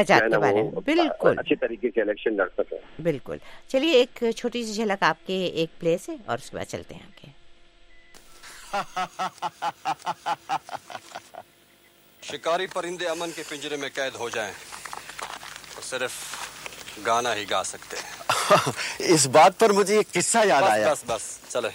بالکل اچھے طریقے سے الیکشن لڑ سکیں. بالکل. چلیے ایک چھوٹی سی جھلک آپ کے ایک پلے سے اور اس کے بعد چلتے ہیں آگے. شکاری پرندے امن کے پنجرے میں قید ہو جائیں تو صرف گانا ہی گا سکتے ہیں. اس بات پر مجھے ایک قصہ یاد بس آیا. بس بس چلے.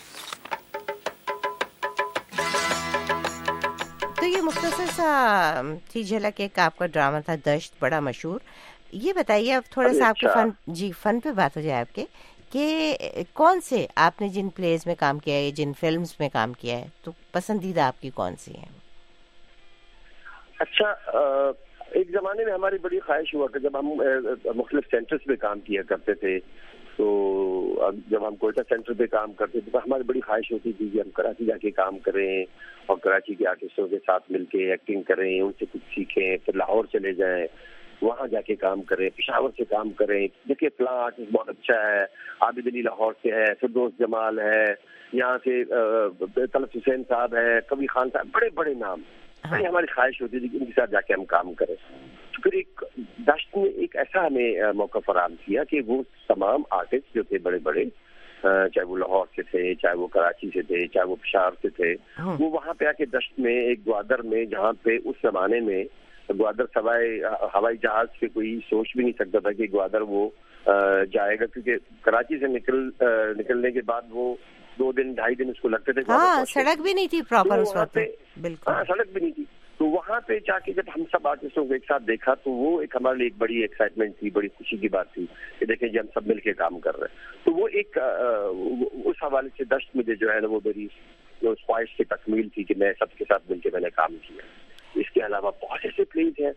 تو یہ مختصر سا تھی جھلک، ایک آپ کا ڈرامہ تھا دشت، بڑا مشہور. یہ بتائیے اب تھوڑا سا آپ کے فن جی فن پہ بات ہو جائے آپ کے کہ کون سے آپ نے جن پلیز میں کام کیا ہے، جن فلمز میں کام کیا ہے، تو پسندیدہ آپ کی کون سی ہیں؟ اچھا، ایک زمانے میں ہماری بڑی خواہش ہوا کہ جب ہم مختلف سینٹرز پہ کام کیا کرتے تھے، تو جب ہم کوئٹہ سینٹر پہ کام کرتے تھے تو ہماری بڑی خواہش ہوتی تھی کہ ہم کراچی جا کے کام کریں اور کراچی کے آرٹسٹوں کے ساتھ مل کے ایکٹنگ کریں، ان سے کچھ سیکھیں، پھر لاہور چلے جائیں. وہاں جا کے کام کریں, پشاور سے کام کریں. دیکھیے فلاں آرٹسٹ بہت اچھا ہے, عابد علی لاہور سے ہے, فردوس جمال ہے, یہاں سے طلعت حسین صاحب ہے, کبھی خان صاحب, بڑے بڑے نام. ہماری خواہش ہوتی تھی کہ ان کے ساتھ جا کے ہم کام کریں. پھر ایک دشت نے ایک ایسا ہمیں موقع فراہم کیا کہ وہ تمام آرٹسٹ جو تھے بڑے بڑے, چاہے وہ لاہور سے تھے, چاہے وہ کراچی سے تھے, چاہے وہ پشاور سے تھے, وہ وہاں پہ آ کے دشت میں ایک گوادر میں, جہاں پہ اس زمانے میں گوادر سوائے ہوائی جہاز سے کوئی سوچ بھی نہیں سکتا تھا کہ گوادر وہ جائے گا, کیونکہ کراچی سے نکل نکلنے کے بعد وہ دو دن ڈھائی دن اس کو لگتے تھے. ہاں سڑک بھی نہیں تھی پراپر اس وقت, بالکل ہاں سڑک بھی نہیں تھی. تو وہاں پہ جا کے جب ہم سب آرٹسٹوں کو ایک ساتھ دیکھا تو وہ ایک ہمارے لیے ایک بڑی ایکسائٹمنٹ تھی, بڑی خوشی کی بات تھی کہ دیکھیں جی ہم سب مل کے کام کر رہے ہیں. تو وہ ایک اس حوالے سے دشت مجھے جو ہے نا وہ میری خواہش کی تکمیل تھی کہ میں سب کے ساتھ مل کے میں نے کام کیا. اس کے علاوہ بہت ایسے پلیز ہیں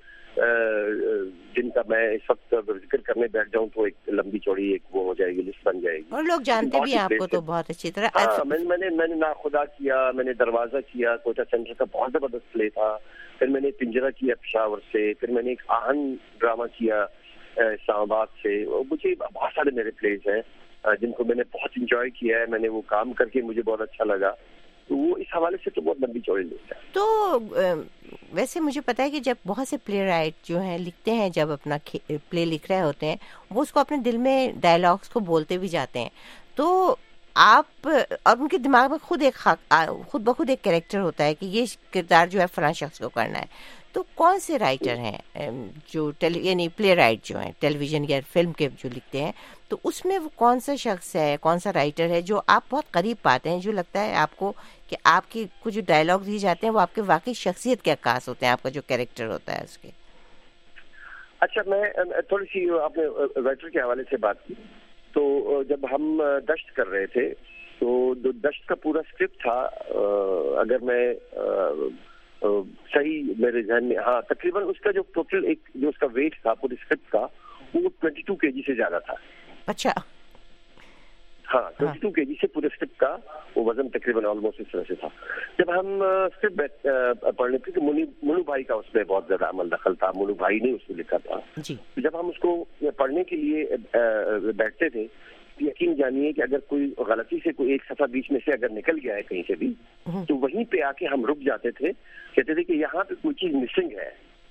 جن کا میں اس وقت ذکر کرنے بیٹھ جاؤں تو ایک لمبی چوڑی ایک وہ ہو جائے گی, لسٹ بن جائے گی, اور لوگ جانتے بھی ہیں آپ کو تو بہت اچھی طرح. ہاں میں نے میں نے ناخدا کیا, میں نے دروازہ کیا, کوئٹہ سینٹر کا بہت زبردست پلے تھا, پھر میں نے پنجرہ کیا پشاور سے, پھر میں نے ایک آہن ڈرامہ کیا اسلام آباد سے. مجھے بہت سارے میرے پلیز ہیں جن کو میں نے بہت انجوائے کیا ہے, میں نے وہ کام کر کے مجھے بہت اچھا لگا. تو وہ اس حوالے سے تو بہت لمبی چوڑی لیتا ہے. تو ویسے مجھے پتا ہے کہ جب بہت سے پلے رائٹ جو ہیں لکھتے ہیں, جب اپنا پلے لکھ رہے ہوتے ہیں وہ اس کو اپنے دل میں ڈائلاگس کو بولتے بھی جاتے ہیں. تو آپ اور ان کے دماغ میں خود ایک خود بخود ایک کریکٹر ہوتا ہے کہ یہ کردار جو ہے فلاں شخص کو کرنا ہے. تو کون سے رائٹر ہیں جو یعنی پلے رائٹ جو ہیں ٹیلی ویژن یا فلم کے جو لکھتے ہیں, تو اس میں وہ کون سا شخص ہے, کون سا رائٹر ہے جو آپ بہت قریب پاتے ہیں, جو لگتا ہے آپ کو کہ آپ کے کچھ جو ڈائلاگ دیے جاتے ہیں وہ آپ کے واقعی شخصیت کے عکاس ہوتے ہیں, آپ کا جو کیریکٹر ہوتا ہے اس کے؟ اچھا میں تھوڑی سی آپ نے رائٹر کے حوالے سے بات کی, تو جب ہم دشت کر رہے تھے تو دشت کا پورا اسکرپٹ تھا, اگر میں صحیح میرے ذہن میں, ہاں تقریباً اس کا جو ٹوٹل ایک جو اس کا ویٹ تھا پورے اسکرپٹ کا وہ ٹوینٹی ٹو کے جی سے زیادہ تھا. اچھا ہاں ٹوینٹی ٹو کے جی سے پورے اسکرپٹ کا وہ وزن تقریباً آلموسٹ اس طرح سے تھا. جب ہم اسکرپٹ پڑھنے تھے کہ منو بھائی کا اس میں بہت زیادہ عمل دخل تھا, منو بھائی نے اس میں لکھا تھا. جب ہم اس کو پڑھنے کے لیے بیٹھتے تھے یقین جانیے کہ اگر کوئی غلطی سے کوئی ایک صفحہ بیچ میں سے اگر نکل گیا ہے کہیں سے بھی تو وہیں پہ آ کے ہم رک جاتے تھے, کہتے تھے کہ یہاں پہ کوئی چیز مسنگ ہے.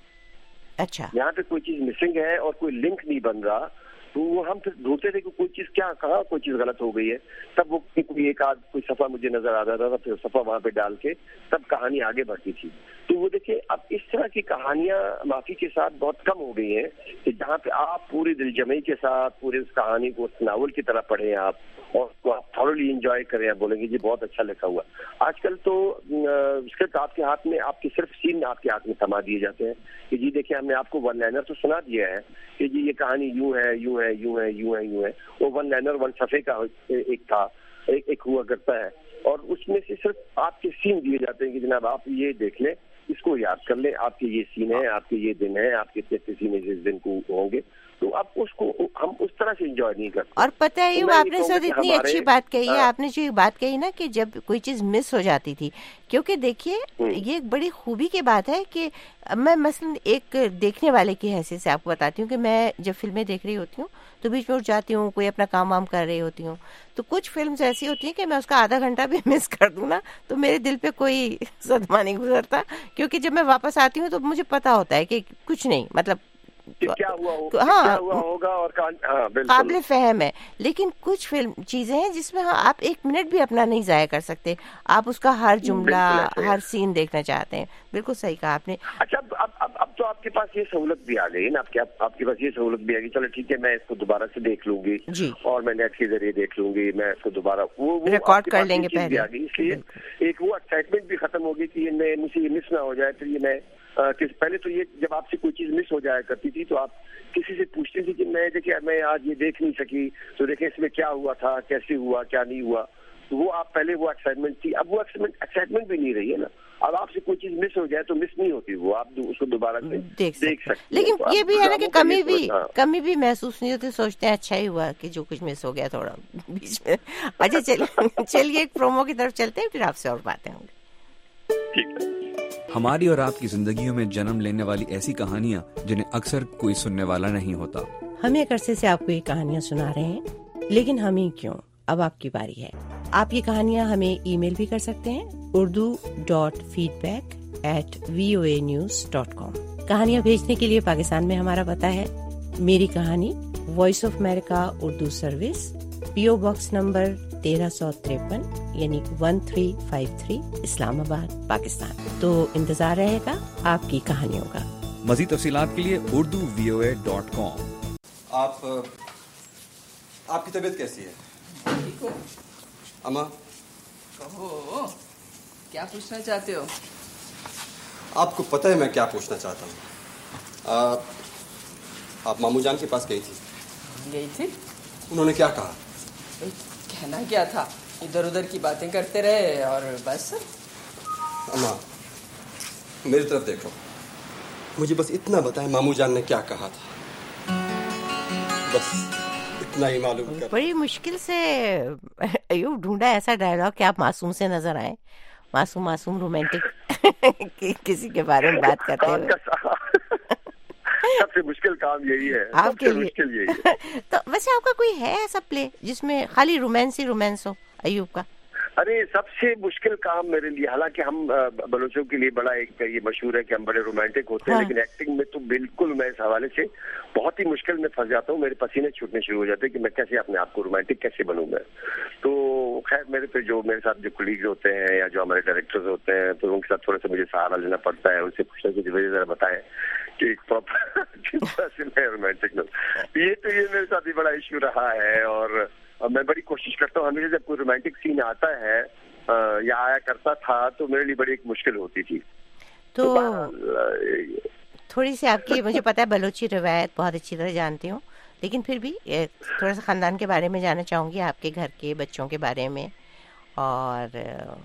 اچھا یہاں پہ کوئی چیز مسنگ ہے اور کوئی لنک نہیں بن رہا. تو وہ ہم پھر ڈھونڈتے تھے کہ کوئی چیز کیا کہاں کوئی چیز غلط ہو گئی ہے. تب وہ کوئی ایک آدھ کوئی صفحہ مجھے نظر آ رہا تھا, پھر صفحہ وہاں پہ ڈال کے تب کہانی آگے بڑھتی تھی. تو وہ دیکھیں اب اس طرح کی کہانیاں معافی کے ساتھ بہت کم ہو گئی ہیں کہ جہاں پہ آپ پوری دل جمعی کے ساتھ پورے اس کہانی کو اس ناول کی طرح پڑھیں آپ اور اس کو آپ تھوڑی انجوائے کریں, آپ بولیں گے جی بہت اچھا لکھا ہوا. آج کل تو اسکرپٹ آپ کے ہاتھ میں, آپ کی صرف سین آپ کے ہاتھ میں تھما دیے جاتے ہیں کہ جی دیکھیں ہم نے آپ کو ون لائنر تو سنا دیا ہے کہ جی یہ کہانی یوں ہے یوں ہے یوں ہے یوں ہے یوں ہے. وہ ون لائنر ون صفحے کا ایک تھا, ایک ایک ہوا کرتا ہے, اور اس میں سے صرف آپ کے سین دیے جاتے ہیں کہ جناب آپ یہ دیکھ لیں, اس کو یاد کر لیں, آپ کے یہ سین ہیں, آپ کے یہ دن ہیں, آپ کے اتنے سین اس دن کو ہوں گے. تو اب اس کو ہم اس طرح سے انجوائے نہیں کرتے. اور پتہ ہے یہ آپ نے سر اتنی اچھی بات کہی ہے, آپ نے جو بات کہی نا کہ جب کوئی چیز مس ہو جاتی تھی, کیونکہ دیکھیے یہ ایک بڑی خوبی کی بات ہے کہ میں مثلا ایک دیکھنے والے کی حیثیت سے آپ کو بتاتی ہوں کہ میں جب فلمیں دیکھ رہی ہوتی ہوں تو بیچ میں اٹھ جاتی ہوں, کوئی اپنا کام وام کر رہی ہوتی ہوں, تو کچھ فلمز ایسی ہوتی ہیں کہ میں اس کا آدھا گھنٹہ بھی مس کر دوں نا تو میرے دل پہ کوئی صدمہ نہیں گزرتا, کیونکہ جب میں واپس آتی ہوں تو مجھے پتا ہوتا ہے کہ کچھ نہیں, مطلب کیا ہوا ہاں ہوگا اور قابل فہم ہے. لیکن کچھ فلم چیزیں ہیں جس میں آپ ایک منٹ بھی اپنا نہیں ضائع کر سکتے, آپ اس کا ہر جملہ ہر سین دیکھنا چاہتے ہیں. بالکل صحیح کہا آپ نے. اچھا اب اب اب تو آپ کے پاس یہ سہولت بھی آ گئی نا, آپ کے آپ کے پاس یہ سہولت بھی آ گئی, چلو ٹھیک ہے میں اس کو دوبارہ سے دیکھ لوں گی اور میں نیٹ کے ذریعے دیکھ لوں گی, میں اس کو دوبارہ وہ ریکارڈ کر لیں گے پہلے. اس لیے ایک وہ ایکسائٹمنٹ بھی ختم ہوگی کہ میں مجھے یہ مس نہ ہو جائے. پھر یہ میں پہلے تو یہ جب آپ سے کوئی چیز مس ہو جایا کرتی تھی تو آپ کسی سے پوچھتی تھی کہ میں دیکھیں میں آج یہ دیکھ نہیں سکی تو دیکھیں اس میں کیا ہوا تھا, کیسے ہوا, کیا نہیں ہوا. تو وہ آپ پہلے وہ ایکسائٹمنٹ تھی, اب وہ ایکسائٹمنٹ بھی نہیں رہی ہے نا. اب آپ سے کوئی چیز مس ہو جائے تو مس نہیں ہوتی, وہ آپ اس کو دوبارہ سے دیکھ سکتے. لیکن یہ بھی ہے نا کہ کمی بھی کمی بھی محسوس نہیں ہوتی, سوچتے ہیں اچھا ہی ہوا کہ جو کچھ مس ہو گیا تھوڑا بیچ میں. اچھا چلیے چلیے ایک پرومو کی طرف چلتے ہیں, پھر آپ سے اور باتیں ہوں گی. ہماری اور آپ کی زندگیوں میں جنم لینے والی ایسی کہانیاں جنہیں اکثر کوئی سننے والا نہیں ہوتا. ہم ایک عرصے سے آپ کو یہ کہانیاں سنا رہے ہیں، لیکن ہم ہی کیوں، اب آپ کی باری ہے. آپ یہ کہانیاں ہمیں ای میل بھی کر سکتے ہیں Urdu dot feedback at V O A news dot com. کہانیاں بھیجنے کے لیے پاکستان میں ہمارا پتہ ہے میری کہانی، voice of America Urdu service, P O box number تیرہ سو تریپن یعنی one three five three Islamabad Pakistan. تو انتظار رہے گا آپ کی کہانیوں کا. مزید تفصیلات کے لیے اردو وی او اے ڈاٹ کام. آپ آپ کی طبیعت کیسی ہے؟ ٹھیک ہوں. اما کہو کیا پوچھنا چاہتے ہو؟ آپ کو پتہ ہے میں کیا پوچھنا چاہتا ہوں. آپ ماموں جان کے پاس گئی تھی؟ گئی تھی. انہوں نے کیا کہا؟ کہنا کیا تھا، ادھر ادھر کی باتیں کرتے رہے اور بس. اما میری طرف دیکھو، مجھے بس اتنا بتائیں ماموں جان نے کیا کہا تھا، بس اتنا ہی معلوم کر. بڑی مشکل سے ایوب ڈھونڈا ایسا ڈائلاگ کہ آپ معصوم سے نظر آئے، معصوم معصوم رومانٹک کسی کے بارے میں بات کرتے ہوئے. سب سے مشکل کام یہی ہے آپ کے لیے. تو ویسے آپ کا کوئی ہے ایسا پلے جس میں خالی رومانس ہی رومانس ہو ایوب کا؟ ارے سب سے مشکل کام میرے لیے، حالانکہ ہم بلوچوں کے لیے بڑا ایک یہ مشہور ہے کہ ہم بڑے رومانٹک ہوتے ہیں، لیکن ایکٹنگ میں تو بالکل میں اس حوالے سے بہت ہی مشکل میں پھنس جاتا ہوں. میرے پسینے چھوٹنے شروع ہو جاتے ہیں کہ میں کیسے اپنے آپ کو رومانٹک کیسے بنوں میں. تو خیر میرے پہ جو میرے ساتھ جو کولیگز ہوتے ہیں یا جو ہمارے ڈائریکٹرز ہوتے ہیں تو ان کے ساتھ تھوڑا سا مجھے سہارا لینا پڑتا ہے، ان سے پوچھنا کہ وجہ ذرا بتائیں کہ ایک پراپر کس طرح سے میں رومانٹک ہوں. یہ تو یہ میرے ساتھ بھی بڑا ایشو رہا ہے، اور میں بڑی کوشش کرتا ہوں ہمیشہ جب کوئی رومانٹک سین آتا ہے یا آیا کرتا تھا تو میرے لیے بڑی ایک مشکل ہوتی تھی. تو تھوڑی سی آپ کی، مجھے پتا ہے بلوچی روایت بہت اچھی طرح جانتی ہوں، لیکن پھر بھی تھوڑا سا خاندان کے بارے میں جاننا چاہوں گی، آپ کے گھر کے بچوں کے بارے میں اور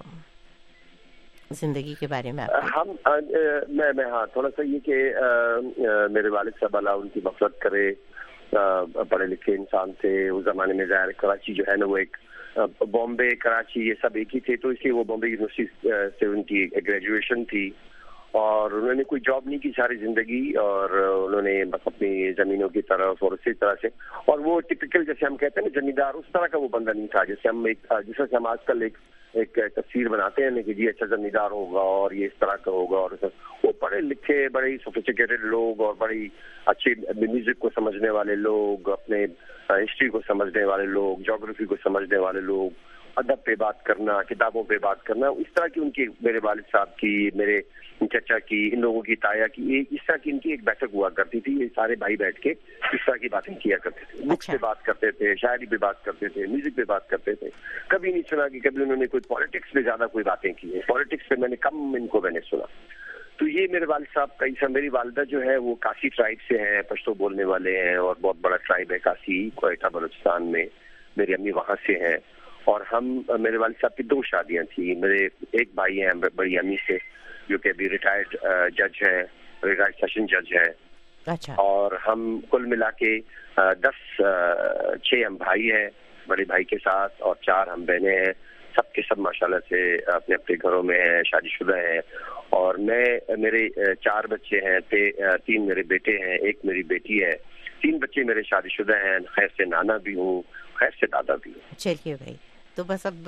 زندگی کے بارے میں. ہم میں میں ہاں تھوڑا سا یہ کہ میرے والد صاحب اللہ ان کی مغفرت کرے، پڑھے لکھے انسان تھے اس زمانے میں. ظاہر کراچی جو ہے نا وہ ایک بامبے کراچی یہ سب ایک ہی تھے، تو اس لیے وہ بامبے یونیورسٹی سے ان کی گریجویشن تھی اور انہوں نے کوئی جاب نہیں کی ساری زندگی، اور انہوں نے بس اپنی زمینوں کی طرف اور اسی طرح سے، اور وہ ٹپکل جیسے ہم کہتے ہیں نا زمیندار، اس طرح کا وہ بندہ نہیں تھا جیسے ہم ایک جس طرح سے ہم آج کل ایک ایک تصویر بناتے ہیں کہ جی اچھا زمیندار ہوگا اور یہ اس طرح کا ہوگا. اور وہ پڑھے لکھے بڑے ہی سوفسٹیکیٹڈ لوگ اور بڑی اچھی میوزک کو سمجھنے والے لوگ، اپنے ہسٹری کو سمجھنے والے لوگ، جغرافی کو سمجھنے والے لوگ، ادب پہ بات کرنا، کتابوں پہ بات کرنا، اس طرح کی ان کی میرے والد صاحب کی، میرے چچا کی، ان لوگوں کی، تایا کی، اس طرح کی ان کی ایک بیٹھک ہوا کرتی تھی. یہ سارے بھائی بیٹھ کے اس طرح کی باتیں کیا کرتے تھے، بکس پہ بات کرتے تھے، شاعری پہ بات کرتے تھے، میوزک پہ بات کرتے تھے. کبھی نہیں سنا کہ کبھی انہوں نے کوئی پالیٹکس پہ زیادہ کوئی باتیں کی ہیں. پالیٹکس پہ میں نے کم ان کو میں نے سنا. تو یہ میرے والد صاحب کا ایسا. میری والدہ جو ہے وہ کاسی ٹرائب سے ہیں، پشتو بولنے والے ہیں، اور بہت بڑا ٹرائب ہے کاسی، کوئٹہ بلوچستان میں. میری امی وہاں سے ہیں. اور ہم میرے والد صاحب کی دو شادیاں تھیں. میرے ایک بھائی ہیں بڑی امی سے جو کہ ابھی ریٹائرڈ جج ہے، ریٹائرڈ سیشن جج ہے. اچھا. اور ہم کل ملا کے دس چھ ہم بھائی ہیں بڑے بھائی کے ساتھ، اور چار ہم بہنیں ہیں. سب کے سب ماشاءاللہ سے اپنے اپنے گھروں میں ہیں، شادی شدہ ہیں. اور میں میرے چار بچے ہیں، تین میرے بیٹے ہیں، ایک میری بیٹی ہے. تین بچے میرے شادی شدہ ہیں، خیر سے نانا بھی ہوں، خیر سے دادا بھی ہوں. چلیے بھائی، تو بس اب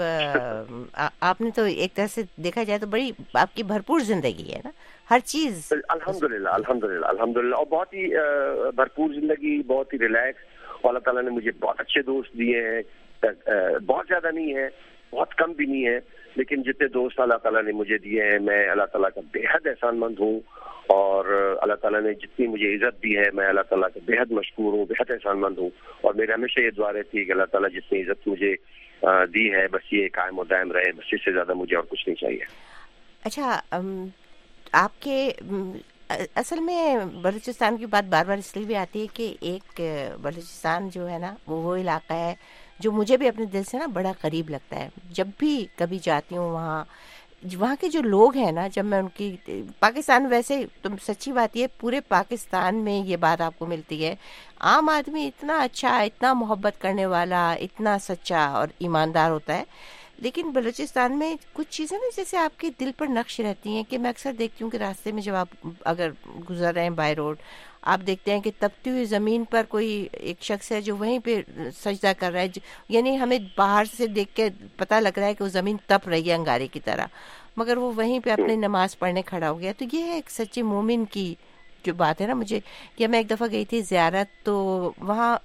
آپ نے تو ایک طرح سے دیکھا جائے تو بڑی آپ کی بھرپور زندگی ہے نا، ہر چیز. الحمدللہ الحمدللہ الحمدللہ اور بہت ہی بھرپور زندگی، بہت ہی ریلیکس. اللہ تعالیٰ نے مجھے بہت اچھے دوست دیے ہیں، بہت زیادہ نہیں ہے، بہت کم بھی نہیں ہے، لیکن جتنے دوست اللہ تعالیٰ نے مجھے دیے ہیں میں اللہ تعالیٰ کا بے حد احسان مند ہوں. اور اللہ تعالیٰ نے جتنی مجھے عزت دی ہے میں اللہ تعالیٰ کا بے حد مشکور ہوں، بے حد احسان مند ہوں. اور میرے ہمیشہ یہ دعا رہتی ہے کہ اللہ تعالیٰ جتنی عزت مجھے دی ہے بس یہ قائم و دائم رہے، بس اس سے زیادہ مجھے اور کچھ نہیں چاہیے. اچھا، آپ کے اصل میں بلوچستان کی بات بار بار اس لیے بھی آتی ہے کہ ایک بلوچستان جو ہے نا وہ وہ علاقہ ہے جو مجھے بھی اپنے دل سے نا بڑا قریب لگتا ہے. جب بھی کبھی جاتی ہوں وہاں، وہاں کے جو لوگ ہیں نا، جب میں ان کی پاکستان، ویسے تم سچی بات یہ پورے پاکستان میں یہ بات آپ کو ملتی ہے، عام آدمی اتنا اچھا، اتنا محبت کرنے والا، اتنا سچا اور ایماندار ہوتا ہے. لیکن بلوچستان میں کچھ چیزیں نا جیسے آپ کے دل پر نقش رہتی ہیں کہ میں اکثر دیکھتی ہوں کہ راستے میں جب آپ اگر گزر رہے ہیں بائی روڈ, آپ دیکھتے ہیں کہ تپتی ہوئی زمین پر کوئی ایک شخص ہے جو وہیں پہ سجدہ کر رہا ہے, یعنی ہمیں باہر سے دیکھ کے پتہ لگ رہا ہے کہ وہ زمین تپ رہی ہے انگارے کی طرح, مگر وہ وہیں پہ اپنی نماز پڑھنے کھڑا ہو گیا. تو یہ ہے ایک سچے مومن کی جو بات ہے نا. مجھے کہ میں ایک دفعہ گئی تھی زیارت, تو وہاں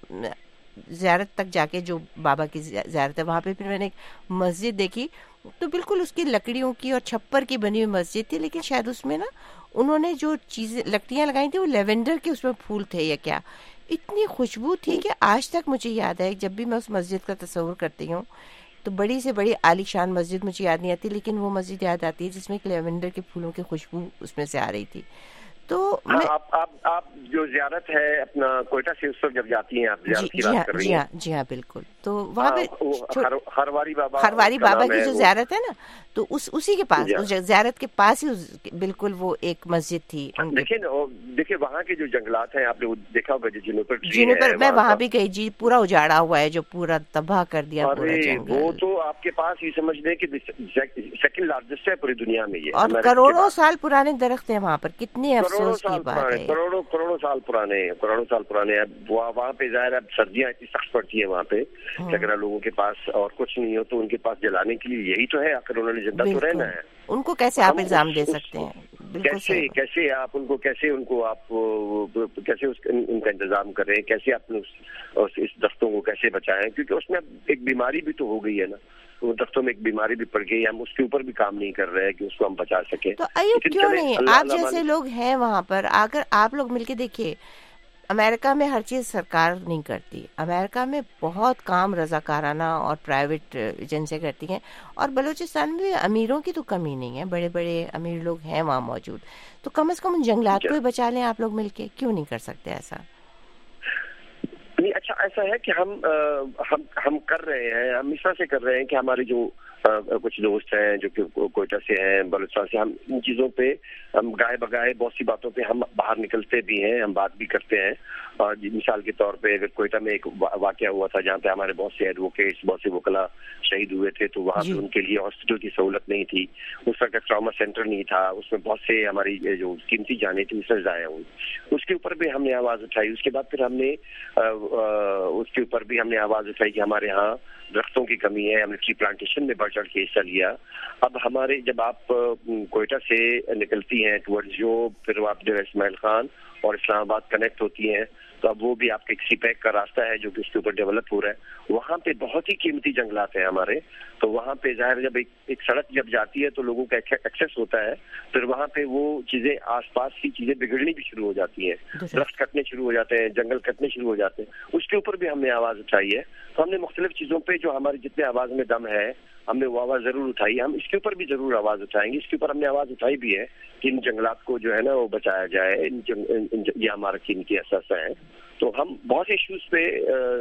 زیارت تک جا کے جو بابا کی زیارت ہے وہاں پہ پھر میں نے ایک مسجد دیکھی, تو بالکل اس کی لکڑیوں کی اور چھپر کی بنی ہوئی مسجد تھی, لیکن شاید اس میں نا انہوں نے جو چیزیں لکڑیاں لگائی تھیں وہ لیونڈر کے اس میں پھول تھے یا کیا, اتنی خوشبو تھی کہ آج تک مجھے یاد ہے. جب بھی میں اس مسجد کا تصور کرتی ہوں تو بڑی سے بڑی عالی شان مسجد مجھے یاد نہیں آتی, لیکن وہ مسجد یاد آتی ہے جس میں لیونڈر کے پھولوں کی خوشبو اس میں سے آ رہی تھی. تو ہاں, آپ آپ آپ جو زیارت ہے اپنا کوئٹہ سے اس وقت جب جاتی ہیں آپ زیارت کی بات کر رہی ہیں. جی ہاں جی ہاں بالکل. تو وہاں پہ ہرواری بابا ہرواری بابا کی جو زیارت ہے نا, تو اس اسی کے پاس اس زیارت کے پاس ہی بالکل وہ ایک مسجد تھی. دیکھیں دیکھیں وہاں کے جو جنگلات ہیں آپ نے دیکھا ہوگا جو جنوبر جنوبر, میں وہاں بھی گئی جی, پورا اجاڑا ہوا ہے جو پورا تباہ کر دیا پورا جنگل. وہ تو آپ کے پاس یہ سمجھ لیں کہ سیکنڈ لارجسٹ ہے پوری دنیا میں یہ, اور کروڑوں سال پرانے درخت ہیں وہاں پر. کتنی افسوس کی بات ہے, کروڑوں کروڑوں سال پرانے کروڑوں سال پرانے اب وہاں پہ ظاہر اب سردیاں اتنی سخت پڑتی ہیں وہاں پہ کہ اگر لوگوں کے پاس اور کچھ نہیں ہو تو ان کے پاس جلانے کے لیے یہی تو ہے, آخر انہوں نے زندہ تو رہنا ہے. ان کو کیسے آپ الزام دے سکتے ہیں؟ کیسے کیسے آپ ان کو کیسے ان کو آپ کیسے ان کا انتظام کریں, کیسے آپ اس درختوں کو کیسے بچائیں, کیونکہ اس میں ایک بیماری بھی تو ہو گئی ہے نا, وہ درختوں میں ایک بیماری بھی پڑ گئی, ہم اس کے اوپر بھی کام نہیں کر رہے کہ اس کو ہم بچا سکیں. تو ایوب کیوں نہیں, آپ جیسے لوگ ہیں وہاں پر, اگر آپ لوگ مل کے دیکھیے, امریکہ میں ہر چیز سرکار نہیں کرتی, امریکہ میں بہت کام رضاکارانہ اور پرائیویٹ ایجنسیاں کرتی ہیں, اور بلوچستان میں امیروں کی تو کمی نہیں ہے, بڑے بڑے امیر لوگ ہیں وہاں موجود. تو کم از کم ان جنگلات کو ہی بچا لیں آپ لوگ مل کے, کیوں نہیں کر سکتے ایسا؟ نہیں, اچھا ایسا ہے کہ ہم ہم ہم کر رہے ہیں, ہم اس طرح سے کر رہے ہیں کہ ہمارے جو کچھ دوست ہیں جو کہ کوئٹہ سے ہیں, بلوچستان سے, ہم ان چیزوں پہ ہم گائے بگائے بہت سی باتوں پہ ہم باہر نکلتے بھی ہیں, ہم بات بھی کرتے ہیں. اور مثال کے طور پہ اگر کوئٹہ میں ایک واقعہ ہوا تھا جہاں پہ ہمارے بہت سے ایڈوکیٹس بہت سے وکلا شہید ہوئے تھے, تو وہاں پہ ان کے لیے ہاسپٹل کی سہولت نہیں تھی, اس طرح کا ٹراما سینٹر نہیں تھا, اس میں بہت سے ہماری جو قیمتی جانیں تھیں اس میں ضائع ہوئی. اس کے اوپر بھی ہم نے آواز اٹھائی. اس کے بعد پھر ہم نے اس کے اوپر بھی ہم نے آواز اٹھائی کہ ہمارے ہاں درختوں کی کمی ہے, ہم نے ٹری پلانٹیشن میں بڑھ چڑھ کے حصہ لیا. اب ہمارے جب آپ کوئٹہ سے نکلتی ہیں ٹورڈز جو, پھر آپ جو اسماعیل خان اور اسلام آباد کنیکٹ ہوتی ہیں, تو اب وہ بھی آپ کے کسی پیک کا راستہ ہے جو کہ اس کے اوپر ڈیولپ ہو رہا ہے. وہاں پہ بہت ہی قیمتی جنگلات ہیں ہمارے, تو وہاں پہ ظاہر جب ایک ایک سڑک جب جاتی ہے تو لوگوں کا ایکسیس ہوتا ہے, پھر وہاں پہ وہ چیزیں آس پاس کی چیزیں بگڑنی بھی شروع ہو جاتی ہیں, درخت کٹنے شروع ہو جاتے ہیں, جنگل کٹنے شروع ہو جاتے ہیں. اس کے اوپر بھی ہم نے آواز اٹھائی ہے. تو ہم نے مختلف چیزوں پہ جو ہماری جتنے آواز میں دم ہے ہم نے وہ آواز ضرور اٹھائی ہے. ہم اس کے اوپر بھی ضرور آواز اٹھائیں گے. اس کے اوپر ہم نے آواز اٹھائی بھی ہے کہ ان جنگلات کو جو ہے نا وہ بچایا جائے, ان جنگ, ان یہ ہمارا قیمتی اثاثہ ہے. تو ہم بہت سے ایشوز پہ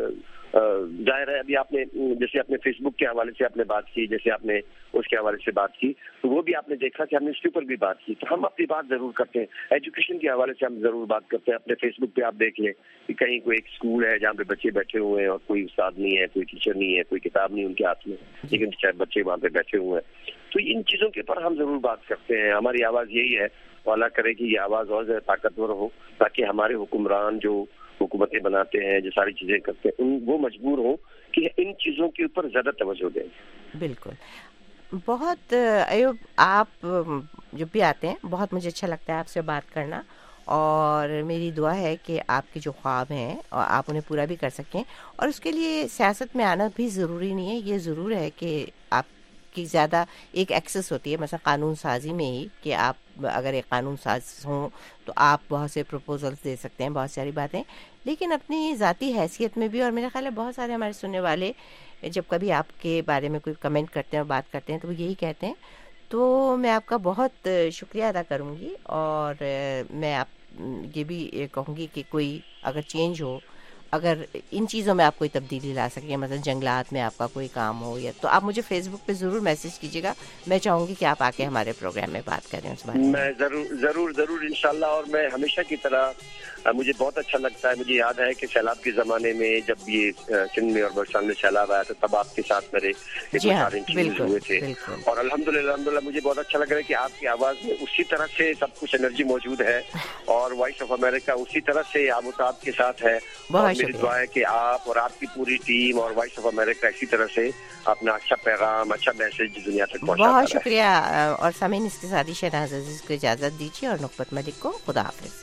ظاہر ہے, ابھی آپ نے جیسے اپنے فیس بک کے حوالے سے آپ نے بات کی, جیسے آپ نے اس کے حوالے سے بات کی, تو وہ بھی آپ نے دیکھا کہ ہم نے اس کے اوپر بھی بات کی. تو ہم اپنی بات ضرور کرتے ہیں. ایجوکیشن کے حوالے سے ہم ضرور بات کرتے ہیں. اپنے فیس بک پہ آپ دیکھ لیں کہ کہیں کوئی ایک اسکول ہے جہاں پہ بچے بیٹھے ہوئے ہیں اور کوئی استاد نہیں ہے, کوئی ٹیچر نہیں ہے, کوئی کتاب نہیں ان کے ہاتھ میں, لیکن شاید بچے وہاں پہ بیٹھے ہوئے ہیں. تو ان چیزوں کے اوپر ہم ضرور بات کرتے ہیں. ہماری آواز یہی ہے, اللہ کرے کہ یہ آواز اور زیادہ طاقتور ہو, تاکہ ہمارے حکمران جو حکومتیں بناتے ہیں, جو ساری چیزیں کرتے ہیں, ان وہ مجبور ہوں کہ ان چیزوں کے اوپر زیادہ توجہ دیں. بالکل. بہت ایوب, آپ جب بھی آتے ہیں بہت مجھے اچھا لگتا ہے آپ سے بات کرنا, اور میری دعا ہے کہ آپ کے جو خواب ہیں اور آپ انہیں پورا بھی کر سکیں. اور اس کے لیے سیاست میں آنا بھی ضروری نہیں ہے, یہ ضرور ہے کہ آپ کی زیادہ ایک ایکسس ہوتی ہے مثلا قانون سازی میں ہی, کہ آپ اگر ایک قانون ساز ہوں تو آپ بہت سے پروپوزلز دے سکتے ہیں, بہت ساری باتیں, لیکن اپنی ذاتی حیثیت میں بھی. اور میرا خیال ہے بہت سارے ہمارے سننے والے جب کبھی آپ کے بارے میں کوئی کمنٹ کرتے ہیں اور بات کرتے ہیں تو وہ یہی کہتے ہیں. تو میں آپ کا بہت شکریہ ادا کروں گی, اور میں آپ یہ بھی کہوں گی کہ کوئی اگر چینج ہو اگر ان چیزوں میں آپ کوئی تبدیلی لا سکیں، مثلا جنگلات میں آپ کا کوئی کام ہو، یا تو آپ مجھے فیس بک پہ ضرور میسج کیجیے گا. میں چاہوں گی کہ آپ آ کے ہمارے پروگرام میں بات کریں اس بارے میں. میں ضرور ضرور ضرور انشاءاللہ. اور میں ہمیشہ کی طرح مجھے بہت اچھا لگتا ہے. مجھے یاد ہے کہ سیلاب کے زمانے میں جب یہ سندھ میں اور بلوچستان میں سیلاب آیا تو تب آپ کے ساتھ میرے سارے انٹرویوز ہوئے تھے، اور الحمدللہ الحمدللہ مجھے بہت اچھا لگ رہا ہے کہ آپ کی آواز میں اسی طرح سے سب کچھ انرجی موجود ہے، اور وائس آف امریکہ اسی طرح سے آب و تاب کے ساتھ ہے. اور میری دعا ہے کہ آپ اور آپ کی پوری ٹیم اور وائس آف امریکہ اسی طرح سے اپنا اچھا پیغام، اچھا میسج دنیا تک پہنچاتا رہے. بہت شکریہ. اور سامعین، اس کے ساتھ ہی شہناز عزیز کو اجازت دیجیے، اور نقبت ملک کو خدا حافظ.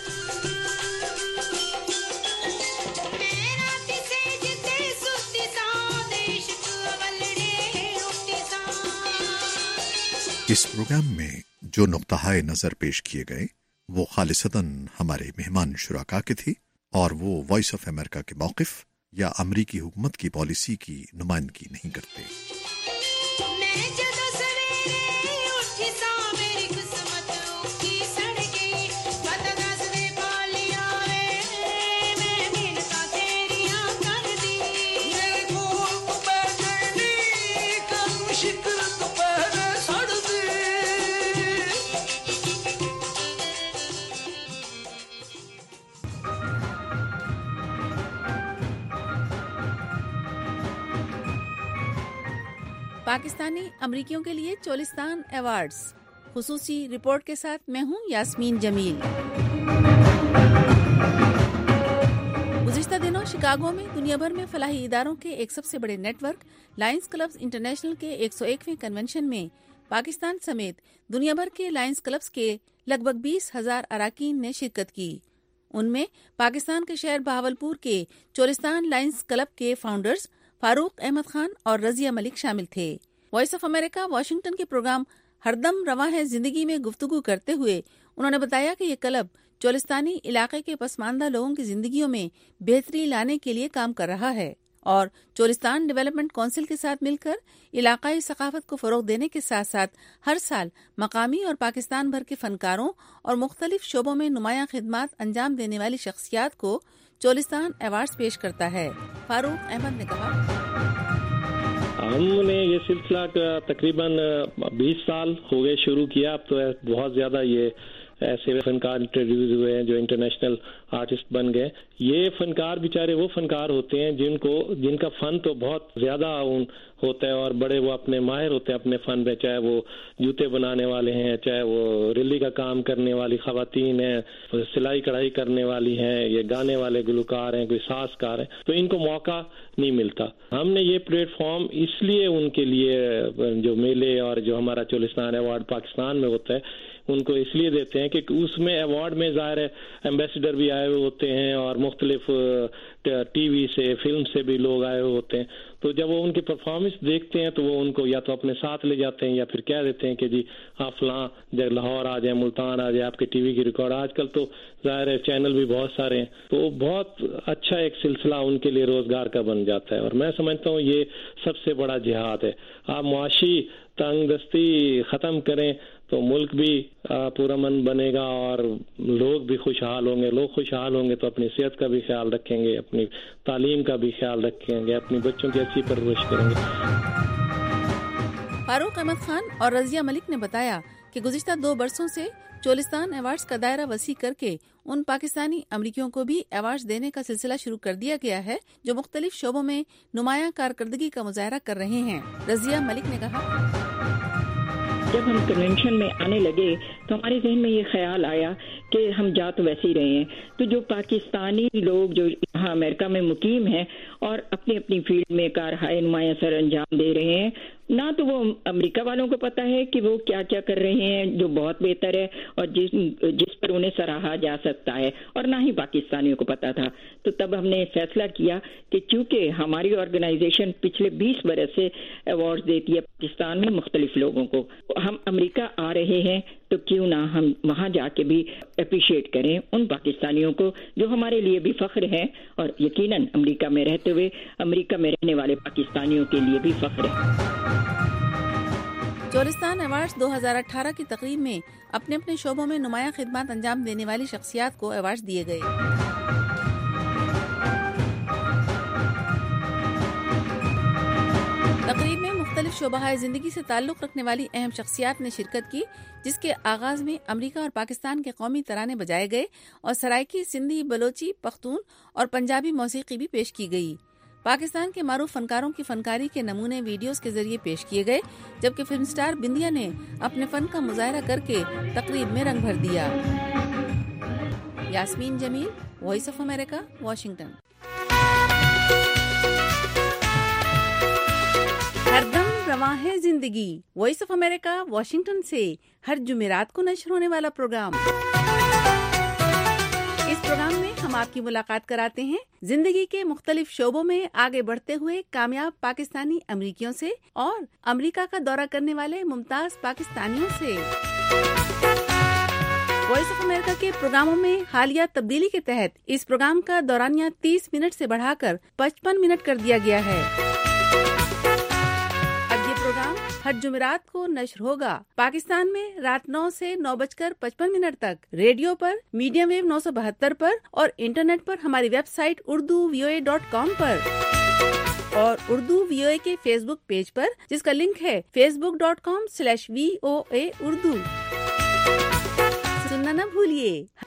اس پروگرام میں جو نقطۂ نظر پیش کیے گئے وہ خالصتاً ہمارے مہمان شرکا کے تھے، اور وہ وائس آف امریکہ کے موقف یا امریکی حکومت کی پالیسی کی نمائندگی نہیں کرتے. پاکستانی امریکیوں کے لیے چولستان ایوارڈز، خصوصی رپورٹ کے ساتھ میں ہوں یاسمین جمیل. گزشتہ دنوں شکاگو میں دنیا بھر میں فلاحی اداروں کے ایک سب سے بڑے network Lions clubs international کے ایک سو ایکویں کنونشن میں پاکستان سمیت دنیا بھر کے لائنز کلبز کے لگ بھگ بیس ہزار اراکین نے شرکت کی. ان میں پاکستان کے شہر بہاولپور کے چولستان لائنز کلب کے فاؤنڈرز فاروق احمد خان اور رضیہ ملک شامل تھے. وائس آف امریکہ واشنگٹن کے پروگرام ہردم رواں ہے زندگی میں گفتگو کرتے ہوئے انہوں نے بتایا کہ یہ کلب چولستانی علاقے کے پسماندہ لوگوں کی زندگیوں میں بہتری لانے کے لیے کام کر رہا ہے، اور چولستان ڈیولپمنٹ کونسل کے ساتھ مل کر علاقائی ثقافت کو فروغ دینے کے ساتھ ساتھ ہر سال مقامی اور پاکستان بھر کے فنکاروں اور مختلف شعبوں میں نمایاں خدمات انجام دینے والی شخصیات کو چولستان ایوارڈز پیش کرتا ہے. فاروق احمد نے کہا، ہم نے یہ سلسلہ تقریباً بیس سال ہو گئے شروع کیا. اب تو بہت زیادہ یہ ایسے فنکار انٹروڈیوس ہوئے ہیں جو انٹرنیشنل آرٹسٹ بن گئے. یہ فنکار بیچارے وہ فنکار ہوتے ہیں جن کو جن کا فن تو بہت زیادہ ہوتا ہے، اور بڑے وہ اپنے ماہر ہوتے ہیں اپنے فن میں، چاہے وہ جوتے بنانے والے ہیں، چاہے وہ ریلی کا کام کرنے والی خواتین ہیں، سلائی کڑھائی کرنے والی ہیں، یہ گانے والے گلوکار ہیں، کوئی سازکار ہیں. تو ان کو موقع نہیں ملتا. ہم نے یہ پلیٹ فارم اس لیے ان کے لیے جو میلے اور جو ہمارا چولستان ایوارڈ پاکستان میں ہوتا ہے ان کو اس لیے دیتے ہیں کہ اس میں ایوارڈ میں ظاہر ہے ایمبیسڈر بھی آئے ہوئے ہوتے ہیں، اور مختلف ٹی وی سے فلم سے بھی لوگ آئے ہوئے ہوتے ہیں. تو جب وہ ان کی پرفارمنس دیکھتے ہیں تو وہ ان کو یا تو اپنے ساتھ لے جاتے ہیں یا پھر کہہ دیتے ہیں کہ جی آپ فلاں جب لاہور آ جائیں، ملتان آ جائیں، آپ کے ٹی وی کی ریکارڈ. آج کل تو ظاہر ہے چینل بھی بہت سارے ہیں، تو بہت اچھا ایک سلسلہ ان کے لیے روزگار کا بن جاتا ہے. اور میں سمجھتا ہوں یہ سب سے بڑا جہاد ہے. آپ معاشی تنگ دستی ختم کریں تو ملک بھی پرامن بنے گا، اور لوگ بھی خوشحال ہوں گے. لوگ خوشحال ہوں گے تو اپنی صحت کا بھی خیال رکھیں گے، اپنی تعلیم کا بھی خیال رکھیں گے، اپنی بچوں کی اچھی پرورش کریں گے. فاروق احمد خان اور رضیہ ملک نے بتایا کہ گزشتہ دو برسوں سے چولستان ایوارڈز کا دائرہ وسیع کر کے ان پاکستانی امریکیوں کو بھی ایوارڈز دینے کا سلسلہ شروع کر دیا گیا ہے جو مختلف شعبوں میں نمایاں کارکردگی کا مظاہرہ کر رہے ہیں. رضیہ ملک نے کہا، جب ہم کنونشن میں آنے لگے تو ہمارے ذہن میں یہ خیال آیا کہ ہم جا تو ویسے ہی رہے ہیں، تو جو پاکستانی لوگ جو یہاں امریکہ میں مقیم ہیں اور اپنی اپنی فیلڈ میں کارہائے نمایاں سر انجام دے رہے ہیں، نہ تو وہ امریکہ والوں کو پتہ ہے کہ وہ کیا کیا کر رہے ہیں جو بہت بہتر ہے اور جس جس پر انہیں سراہا جا سکتا ہے، اور نہ ہی پاکستانیوں کو پتہ تھا. تو تب ہم نے فیصلہ کیا کہ چونکہ ہماری آرگنائزیشن پچھلے بیس برس سے ایوارڈ دیتی ہے پاکستان میں مختلف لوگوں کو، ہم امریکہ آ رہے ہیں تو کیوں نہ ہم وہاں جا کے بھی اپریشیٹ کریں ان پاکستانیوں کو جو ہمارے لیے بھی فخر ہے، اور یقیناً امریکہ میں رہتے ہوئے امریکہ میں رہنے والے پاکستانیوں کے لیے بھی فخر ہے. چولستان ایوارڈز دو ہزار اٹھارہ کی تقریب میں اپنے اپنے شعبوں میں نمایاں خدمات انجام دینے والی شخصیات کو ایوارڈز دیے گئے. शोबा जिंदगी से ताल्लुक़ रखने वाली अहम शख्सियात ने शिरकत की, जिसके आगाज में अमेरिका और पाकिस्तान के कौमी तराने बजाए गए और सराइकी, सिंधी, बलोची, पख्तून और पंजाबी मौसीकी भी पेश की गई। पाकिस्तान के मारूफ फनकारों की फनकारी के नमूने वीडियोस के जरिए पेश किए गए, जबकि फिल्म स्टार बिंदिया ने अपने फन का मुजाहरा करके तकरीब में रंग भर दिया। Yasmeen Jamil, voice of America, Washington. हरदम रवां है जिंदगी, वॉइस ऑफ अमेरिका, वाशिंगटन से हर जुमेरात को नश्र होने वाला प्रोग्राम। इस प्रोग्राम में हम आपकी मुलाकात कराते हैं जिंदगी के मुख्तलिफ शोबों में आगे बढ़ते हुए कामयाब पाकिस्तानी अमरीकियों से और अमेरिका का दौरा करने वाले मुमताज पाकिस्तानियों से। वॉइस ऑफ अमेरिका के प्रोग्रामों में हालिया तब्दीली के तहत इस प्रोग्राम का दौरानिया तीस मिनट से बढ़ाकर पचपन मिनट कर दिया गया है। अब ये प्रोग्राम हर जुमेरात को नश्र होगा पाकिस्तान में रात नौ से नौ बजकर पचपन मिनट तक, रेडियो पर मीडियम वेव नौ सौ बहत्तर पर और इंटरनेट पर हमारी website Urdu V O A dot com पर और उर्दू वी ओ ए के फेसबुक पेज पर, जिसका लिंक है Facebook dot com slash V O A Urdu. सुनना न भूलिए।